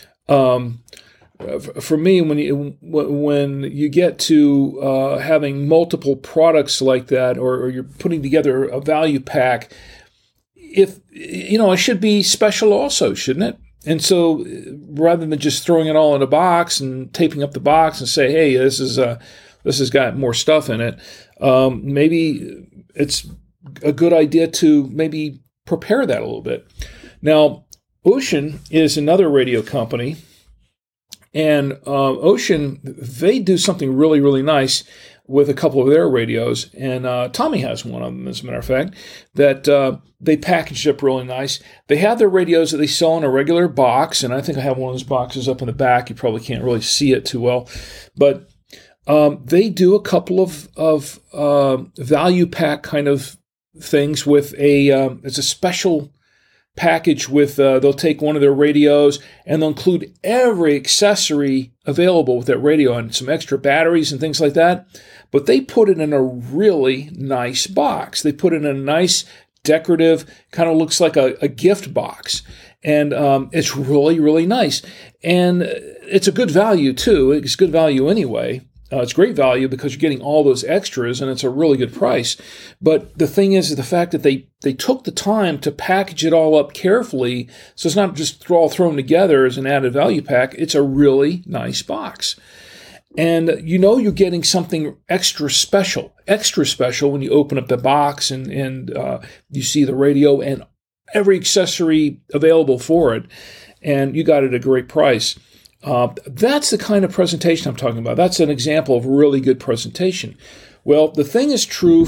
for me, when you get to having multiple products like that, or you're putting together a value pack, it should be special also, shouldn't it? And so, rather than just throwing it all in a box and taping up the box and say, "Hey, this has got more stuff in it," maybe it's a good idea to maybe prepare that a little bit. Now, Ocean is another radio company. And Ocean, they do something really, really nice with a couple of their radios. And Tommy has one of them, as a matter of fact, that they packaged up really nice. They have their radios that they sell in a regular box. And I think I have one of those boxes up in the back. You probably can't really see it too well. But they do a couple of value pack kind of things with it's a special package with, they'll take one of their radios and they'll include every accessory available with that radio and some extra batteries and things like that. But they put it in a really nice box. They put it in a nice decorative, kind of looks like a gift box. And it's really, really nice. And it's a good value too. It's good value anyway. It's great value because you're getting all those extras, and it's a really good price. But the thing is the fact that they took the time to package it all up carefully, so it's not just all thrown together as an added value pack. It's a really nice box. And you're getting something extra special when you open up the box and you see the radio and every accessory available for it, and you got it at a great price. That's the kind of presentation I'm talking about. That's an example of really good presentation. Well, the thing is true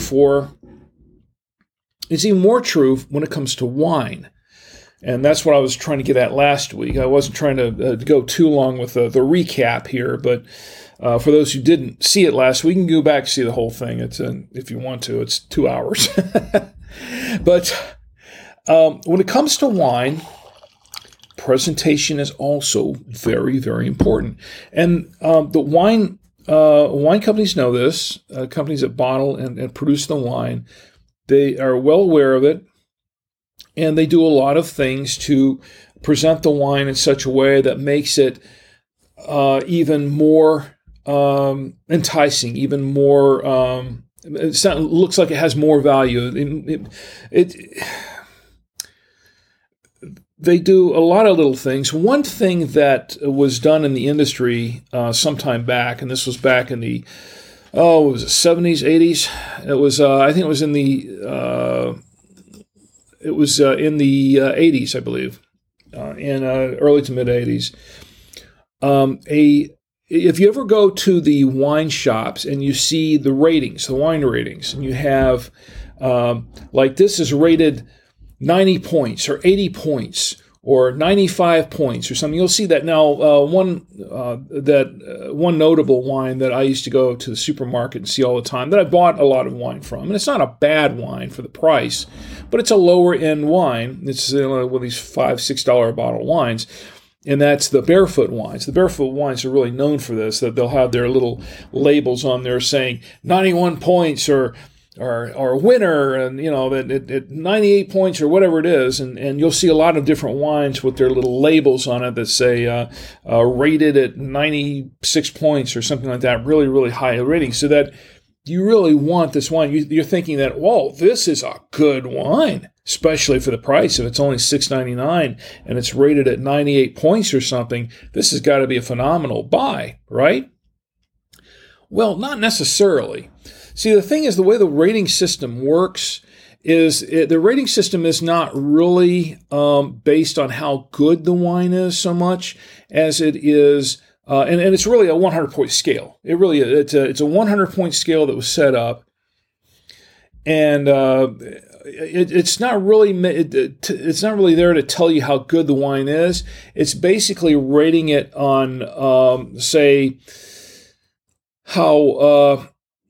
it's even more true when it comes to wine. And that's what I was trying to get at last week. I wasn't trying to go too long with the recap here, but for those who didn't see it last week, you can go back and see the whole thing. If you want to, it's 2 hours. But when it comes to wine, presentation is also very, very important. And the wine companies know this, companies that bottle and produce the wine, they are well aware of it, and they do a lot of things to present the wine in such a way that makes it even more enticing, even more, looks like it has more value. They do a lot of little things. One thing that was done in the industry some time back, and this was back in the 70s, 80s. It was I think it was in the 80s, I believe, in early to mid 80s. If you ever go to the wine shops and you see the ratings, the wine ratings, and you have like this is rated 90 points or 80 points or 95 points or something. You'll see that now. One notable wine that I used to go to the supermarket and see all the time, that I bought a lot of wine from, and it's not a bad wine for the price, but it's a lower end wine. It's one of these $5, $6 bottle wines, and that's the Barefoot wines. The Barefoot wines are really known for this, that they'll have their little labels on there saying 91 points or winner, and that at 98 points or whatever it is, and you'll see a lot of different wines with their little labels on it that say rated at 96 points or something like that, really, really high rating, so that you really want this wine. You're thinking that, whoa, this is a good wine, especially for the price. If it's only $6.99 and it's rated at 98 points or something, this has got to be a phenomenal buy, right? Well, not necessarily. See, the thing is, the way the rating system works is the rating system is not really based on how good the wine is so much as it is, and it's really a 100-point scale. It really is. It's a 100-point scale that was set up, and it's not really there to tell you how good the wine is. It's basically rating it on, say, how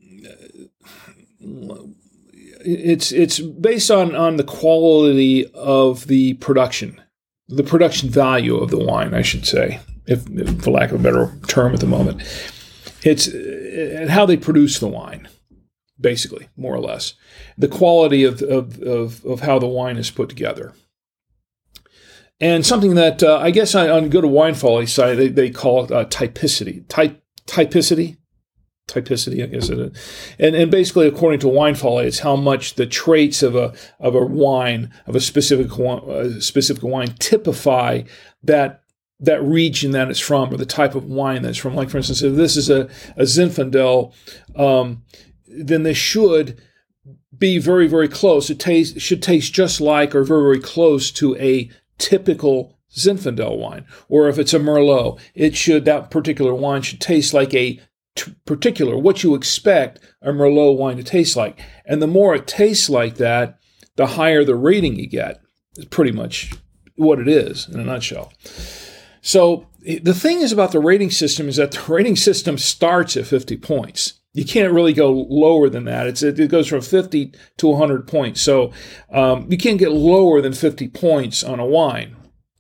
it's based on the quality of the production value of the wine, I should say, if for lack of a better term at the moment. It's how they produce the wine, basically, more or less. The quality of how the wine is put together. And something that I guess on Go to Wine Folly site, they call it typicity. Typicity, I guess it is. And basically, according to Wine Folly, it's how much the traits of a wine, of a specific wine, typify that region that it's from, or the type of wine that's from. Like, for instance, if this is a Zinfandel, then this should be very, very close. It should taste just like, or very, very close to, a typical Zinfandel wine. Or if it's a Merlot, that particular wine should taste like a particular, what you expect a Merlot wine to taste like. And the more it tastes like that, the higher the rating you get. It's pretty much what it is in a nutshell. So the thing is about the rating system is that the rating system starts at 50 points. You can't really go lower than that. It goes from 50 to 100 points. So you can't get lower than 50 points on a wine.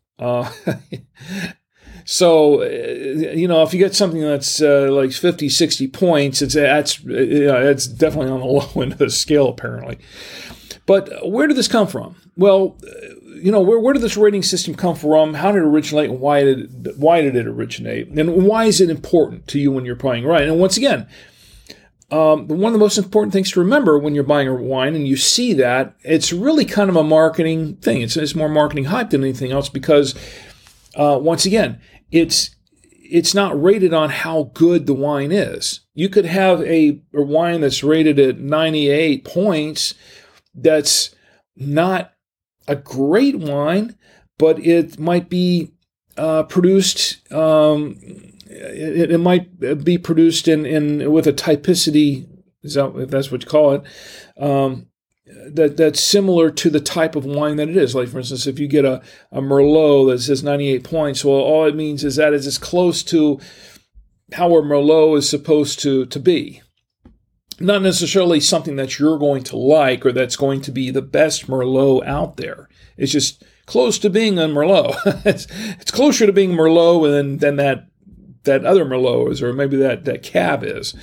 So, if you get something that's like 50, 60 points, it's definitely on the low end of the scale, apparently. But where did this come from? Well, where did this rating system come from? How did it originate? And why did it originate? And why is it important to you when you're buying wine? And once again, one of the most important things to remember when you're buying a wine and you see that, it's really kind of a marketing thing. It's more marketing hype than anything else because, once again, it's not rated on how good the wine is. You could have a wine that's rated at 98 points that's not a great wine, but it might be produced. It might be produced in with a typicity, if that's what you call it. That's similar to the type of wine that it is. Like, for instance, if you get a Merlot that says 98 points, well, all it means is that it's as close to how a Merlot is supposed to be. Not necessarily something that you're going to like or that's going to be the best Merlot out there. It's just close to being a Merlot. It's closer to being Merlot than that other Merlot is, or maybe that Cab is.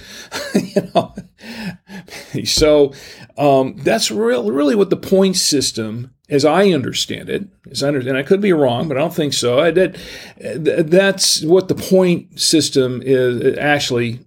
So that's really what the point system, as I understand it, and I could be wrong, but I don't think so. That's what the point system is actually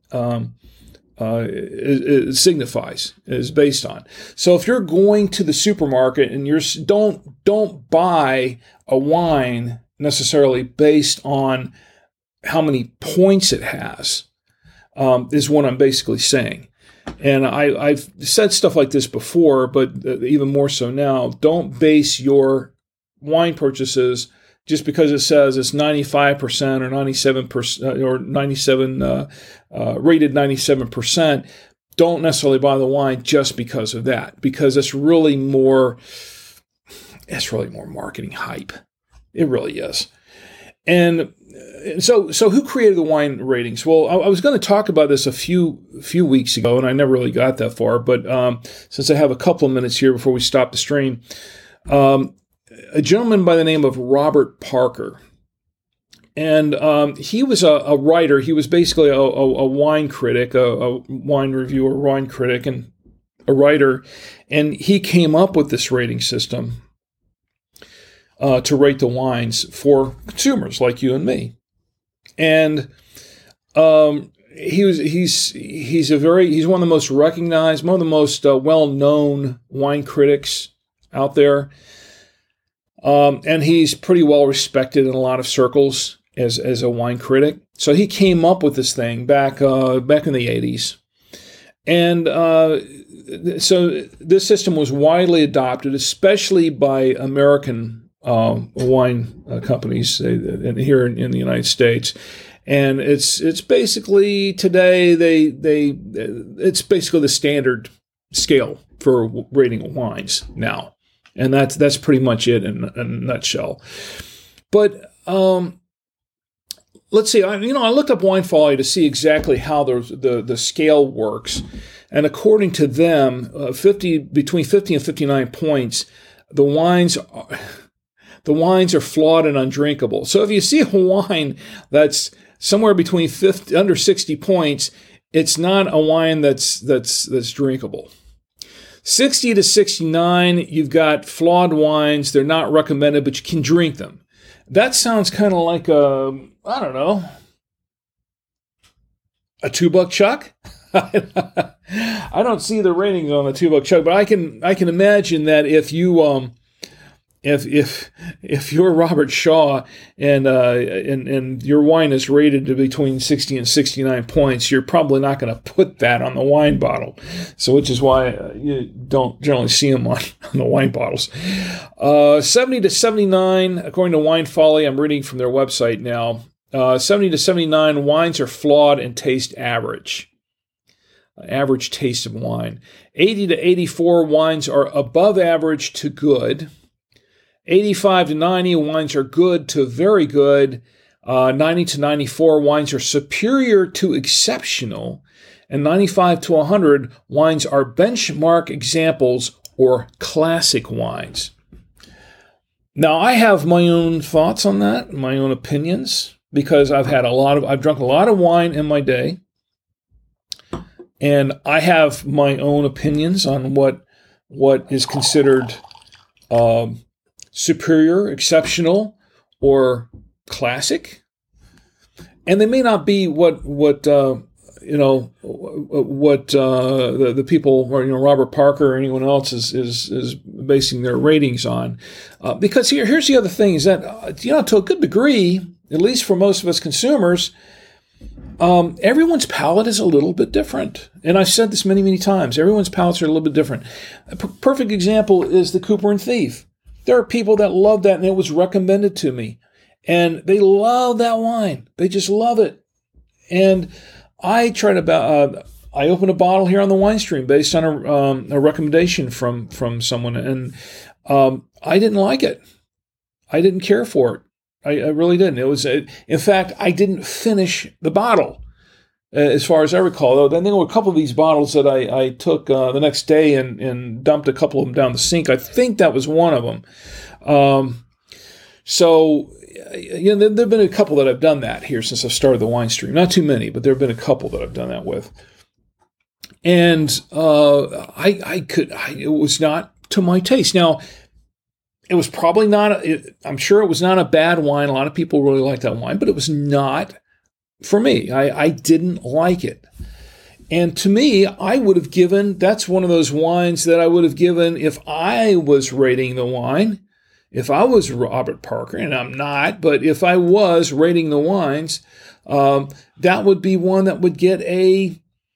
it signifies, is based on. So if you're going to the supermarket and don't buy a wine necessarily based on how many points it has, is what I'm basically saying. And I've said stuff like this before, but even more so now. Don't base your wine purchases just because it says it's 95% or 97% or 97 rated 97%. Don't necessarily buy the wine just because of that, because it's really more marketing hype. It really is. And so who created the wine ratings? Well, I was going to talk about this a few weeks ago, and I never really got that far. But since I have a couple of minutes here before we stop the stream, a gentleman by the name of Robert Parker, and he was a writer. He was basically a wine critic, a wine reviewer, wine critic, and a writer. And he came up with this rating system to rate the wines for consumers like you and me. And he's one of the most recognized, one of the most well-known wine critics out there. And he's pretty well respected in a lot of circles as a wine critic. So he came up with this thing back in the 80s. And so this system was widely adopted, especially by American wine companies here in the United States. And it's basically today it's basically the standard scale for rating wines now. And that's pretty much it in a nutshell. But let's see. I looked up Wine Folly to see exactly how the scale works, and according to them, between 50 and 59 points, the wines are flawed and undrinkable. So if you see a wine that's somewhere between under 60 points, it's not a wine that's drinkable. 60 to 69, you've got flawed wines. They're not recommended, but you can drink them. That sounds kind of like a $2 Chuck. I don't see the ratings on the $2 Chuck, but I can imagine that if you if you're Robert Shaw and your wine is rated to between 60 and 69 points, you're probably not going to put that on the wine bottle. So, which is why you don't generally see them on the wine bottles. 70 to 79, according to Wine Folly, I'm reading from their website now. 70 to 79 wines are flawed and taste average. Average taste of wine. 80 to 84 wines are above average to good. 85 to 90 wines are good to very good. 90 to 94 wines are superior to exceptional. And 95 to 100 wines are benchmark examples or classic wines. Now, I have my own thoughts on that, my own opinions, because I've drunk a lot of wine in my day. And I have my own opinions on what is considered superior, exceptional, or classic, and they may not be what the people, or Robert Parker or anyone else is basing their ratings on, because here's the other thing is that to a good degree, at least for most of us consumers, everyone's palate is a little bit different, and I've said this many times. Everyone's palates are a little bit different. A perfect example is the Cooper and Thief. There are people that love that, and it was recommended to me. And they love that wine. They just love it. And I opened a bottle here on the Wine Stream based on a recommendation from someone, and I didn't like it. I didn't care for it. I really didn't. In fact, I didn't finish the bottle. As far as I recall, though, there were a couple of these bottles that I took the next day and dumped a couple of them down the sink. I think that was one of them. There have been a couple that I've done that here since I've started the Wine Stream. Not too many, but there have been a couple that I've done that with. And it was not to my taste. Now, it was probably not. I'm sure it was not a bad wine. A lot of people really like that wine, but it was not. For me, I didn't like it. And to me, I would have given, that's one of those wines that I would have given if I was rating the wine, if I was Robert Parker, and I'm not, but if I was rating the wines, that would be one that would get a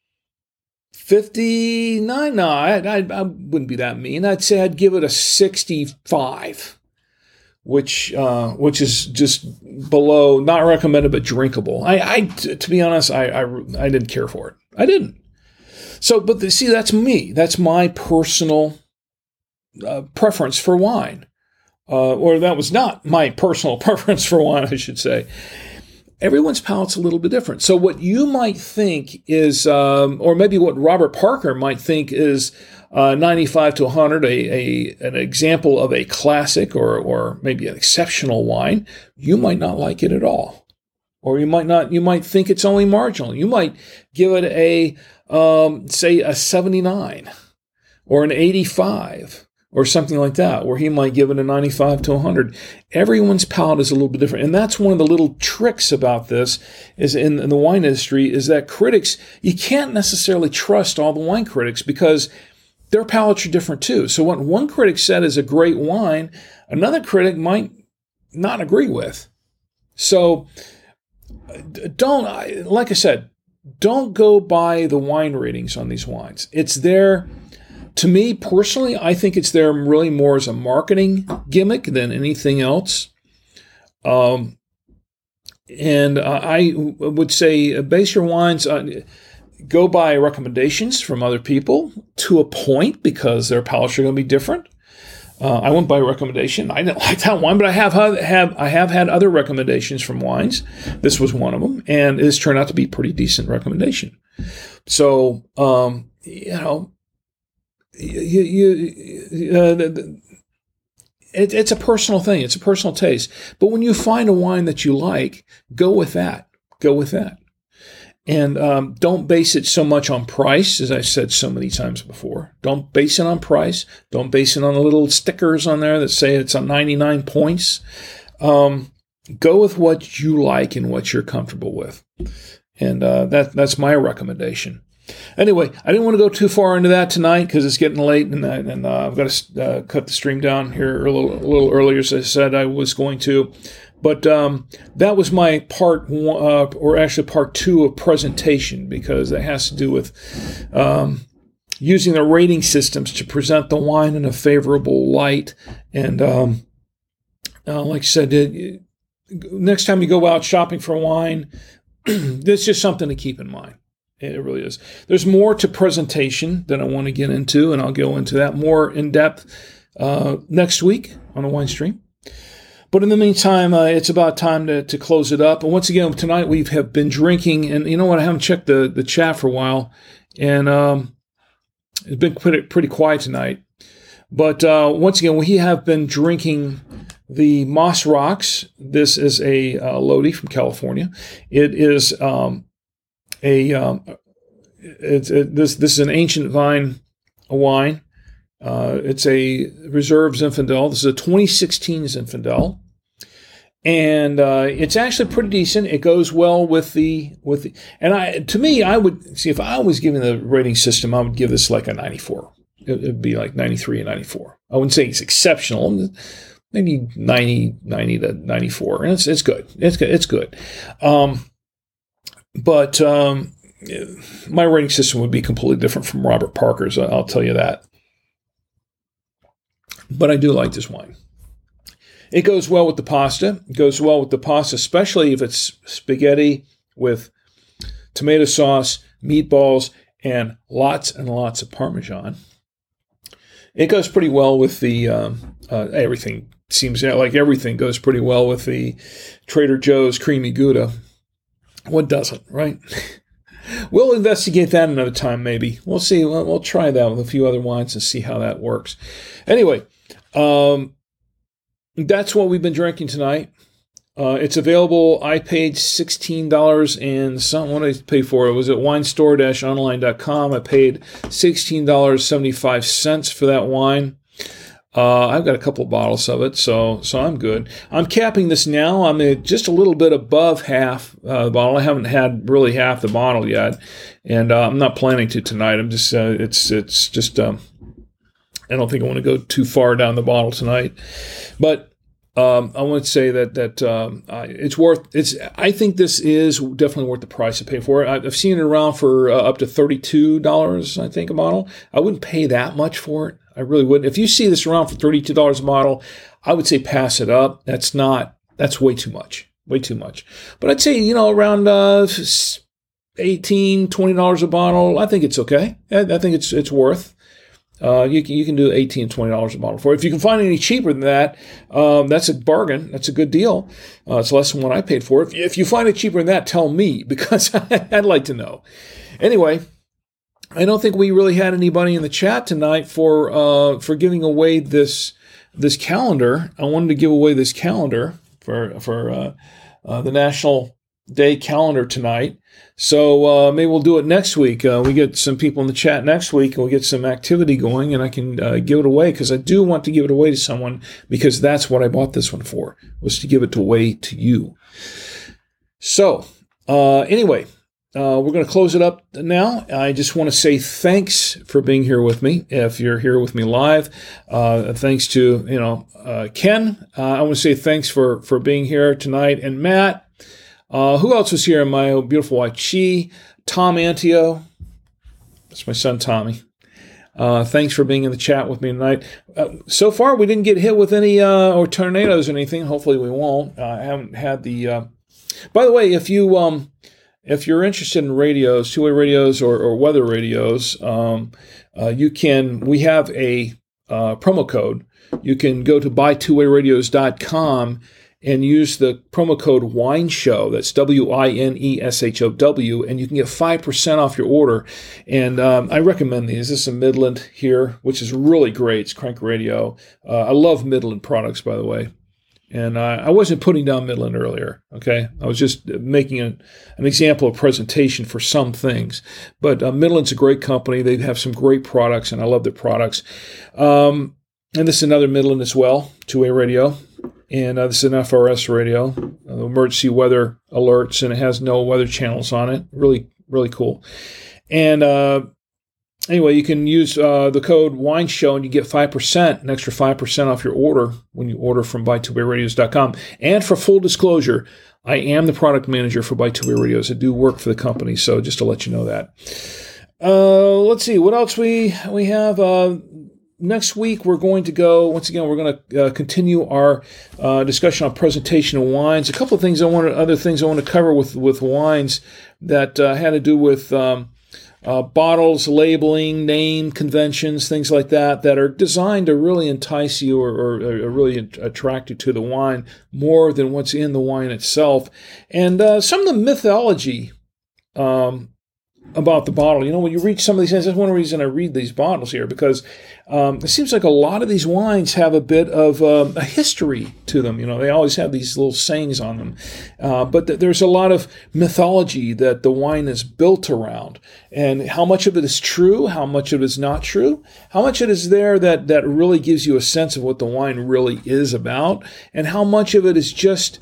59. No, I wouldn't be that mean. I'd say I'd give it a 65. Which is just below, not recommended, but drinkable. To be honest, I didn't care for it. I didn't. So, but see, that's me. That's my personal preference for wine. Or that was not my personal preference for wine, I should say. Everyone's palate's a little bit different. So what you might think is, or maybe what Robert Parker might think is 95 to 100, an example of a classic or maybe an exceptional wine, you might not like it at all. Or you might think it's only marginal. You might give it say a 79 or an 85 or something like that, where he might give it a 95 to 100. Everyone's palate is a little bit different. And that's one of the little tricks about this is in the wine industry is that critics, you can't necessarily trust all the wine critics because their palates are different too. So what one critic said is a great wine, another critic might not agree with. So like I said, don't go by the wine ratings on these wines. It's there. To me, personally, I think it's there really more as a marketing gimmick than anything else. And I would say base your wines on, go by recommendations from other people to a point because their palates are going to be different. I went by recommendation. I didn't like that wine, but I have had other recommendations from wines. This was one of them, and it's turned out to be a pretty decent recommendation. So, it's a personal thing. It's a personal taste. But when you find a wine that you like, go with that. Go with that. And don't base it so much on price, as I've said so many times before. Don't base it on price. Don't base it on the little stickers on there that say it's on 99 points. Go with what you like and what you're comfortable with. And that's my recommendation. Anyway, I didn't want to go too far into that tonight because it's getting late, and I've got to cut the stream down here a little earlier, as I said I was going to. But that was my part one, or actually part two of presentation, because that has to do with using the rating systems to present the wine in a favorable light. And like I said, next time you go out shopping for wine, that's just something to keep in mind. It really is. There's more to presentation that I want to get into, and I'll go into that more in depth next week on the wine stream. But in the meantime, it's about time to close it up. And once again, tonight we have been drinking, and you know what? I haven't checked the chat for a while, and it's been pretty quiet tonight. But once again, we have been drinking the Moss Rocks. This is a Lodi from California. It is this is an ancient wine. It's a Reserve Zinfandel. This is a 2016 Zinfandel, and it's actually pretty decent. It goes well with the. And to me, I would see, if I was giving the rating system, I would give this like a 94. It'd be like 93 and 94. I wouldn't say it's exceptional. Maybe 90 to 94, and it's good. It's good. But my rating system would be completely different from Robert Parker's. I'll tell you that. But I do like this wine. It goes well with the pasta. It goes well with the pasta, especially if it's spaghetti with tomato sauce, meatballs, and lots of Parmesan. It goes pretty well with the everything. Seems like everything goes pretty well with the Trader Joe's Creamy Gouda. What doesn't, right? We'll investigate that another time, maybe. We'll see. We'll try that with a few other wines and see how that works. Anyway, that's what we've been drinking tonight. It's available. I paid $16 and something. What did I pay for it? Was at winestore-online.com. I paid $16.75 for that wine. I've got a couple of bottles of it, so I'm good. I'm capping this now. I'm just a little bit above half the bottle. I haven't had really half the bottle yet, and I'm not planning to tonight. I'm just it's just I don't think I want to go too far down the bottle tonight, but I want to say that it's worth. I think this is definitely worth the price to pay for it. I've seen it around for up to $32, I think, a bottle. I wouldn't pay that much for it. I really wouldn't. If you see this around for $32 a bottle, I would say pass it up. That's way too much. Way too much. But I'd say, around $18, $20 a bottle, I think it's okay. I think it's worth. You can do $18, $20 a bottle for it. If you can find any cheaper than that, that's a bargain. That's a good deal. It's less than what I paid for it. If you find it cheaper than that, tell me, because I'd like to know. Anyway, I don't think we really had anybody in the chat tonight for giving away this calendar. I wanted to give away this calendar for the National Day calendar tonight. So maybe we'll do it next week. We get some people in the chat next week, and we'll get some activity going, and I can give it away, because I do want to give it away to someone, because that's what I bought this one for, was to give it away to you. So anyway, we're going to close it up now. I just want to say thanks for being here with me. If you're here with me live, thanks to Ken. I want to say thanks for being here tonight, and Matt. Who else was here? My beautiful wife, Chi, Tom Antio. That's my son, Tommy. Thanks for being in the chat with me tonight. So far, we didn't get hit with any or tornadoes or anything. Hopefully, we won't. I haven't had the. By the way, if you're interested in radios, two-way radios or weather radios, you can. We have a promo code. you can go to buy2wayradios.com and use the promo code WINESHOW, that's WINESHOW, and you can get 5% off your order. And I recommend these. This is a Midland here, which is really great. It's crank radio. I love Midland products, by the way. And I wasn't putting down Midland earlier, okay? I was just making an example of presentation for some things. But Midland's a great company. They have some great products, and I love their products. And this is another Midland as well, two-way radio. And this is an FRS radio, emergency weather alerts, and it has no weather channels on it. Really, really cool. And anyway, you can use the code WINESHOW, and you get 5%, an extra 5% off your order when you order from buy2wayradios.com. And for full disclosure, I am the product manager for Buy2Way Radios. I do work for the company, so just to let you know that. Let's see, what else we have. Next week, we're going to go, once again, we're going to continue our discussion on presentation of wines. A couple of things other things I want to cover with wines that had to do with bottles, labeling, name conventions, things like that are designed to really entice you or really attract you to the wine more than what's in the wine itself. And some of the mythology about the bottle. You know, when you read some of these things, that's one reason I read these bottles here, because it seems like a lot of these wines have a bit of a history to them. You know, they always have these little sayings on them. But there's a lot of mythology that the wine is built around. And how much of it is true, how much of it is not true, how much of it is there that really gives you a sense of what the wine really is about, and how much of it is just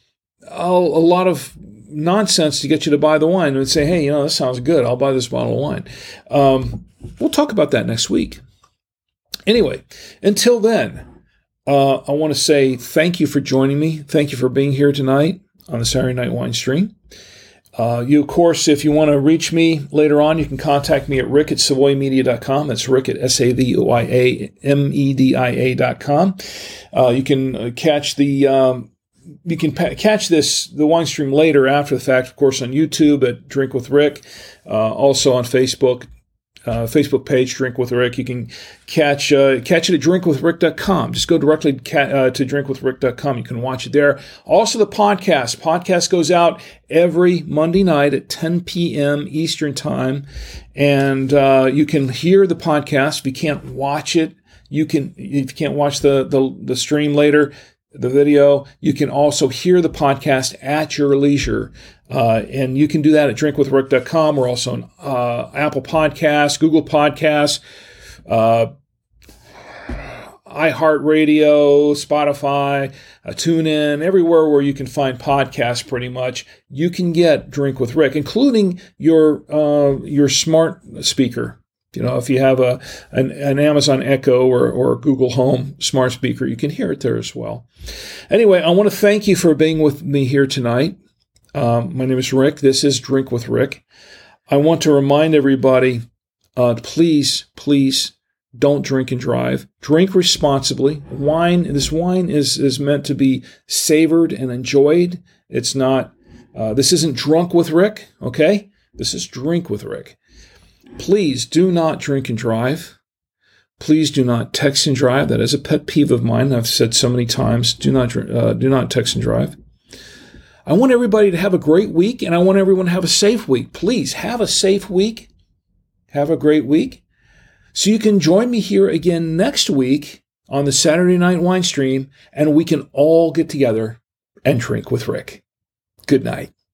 a lot of nonsense to get you to buy the wine and say, hey, you know, this sounds good. I'll buy this bottle of wine. We'll talk about that next week. Anyway, until then, I want to say thank you for joining me. Thank you for being here tonight on the Saturday Night Wine Stream. You, of course, if you want to reach me later on, you can contact me at rick@savoymedia.com. That's rick at SAVOYAMEDIA.com. You can catch the Wine Stream later after the fact, of course, on YouTube at Drink with Rick, also on Facebook page, Drink with Rick. You can catch it at drinkwithrick.com. Just go directly to drinkwithrick.com. You can watch it there. Also, the podcast. Podcast goes out every Monday night at 10 p.m. Eastern Time, and you can hear the podcast. If you can't watch it, if you can't watch the stream later, the video, you can also hear the podcast at your leisure. And you can do that at drinkwithrick.com. We're also on Apple Podcasts, Google Podcasts, iHeartRadio, Spotify, TuneIn, everywhere where you can find podcasts pretty much. You can get Drink with Rick, including your smart speaker. You know, if you have an Amazon Echo or Google Home smart speaker, you can hear it there as well. Anyway, I want to thank you for being with me here tonight. My name is Rick. This is Drink with Rick. I want to remind everybody, please don't drink and drive. Drink responsibly. This wine is meant to be savored and enjoyed. It's not, this isn't Drunk with Rick, okay? This is Drink with Rick. Please do not drink and drive. Please do not text and drive. That is a pet peeve of mine. I've said so many times, do not text and drive. I want everybody to have a great week, and I want everyone to have a safe week. Please have a safe week. Have a great week. So you can join me here again next week on the Saturday Night Wine Stream, and we can all get together and drink with Rick. Good night.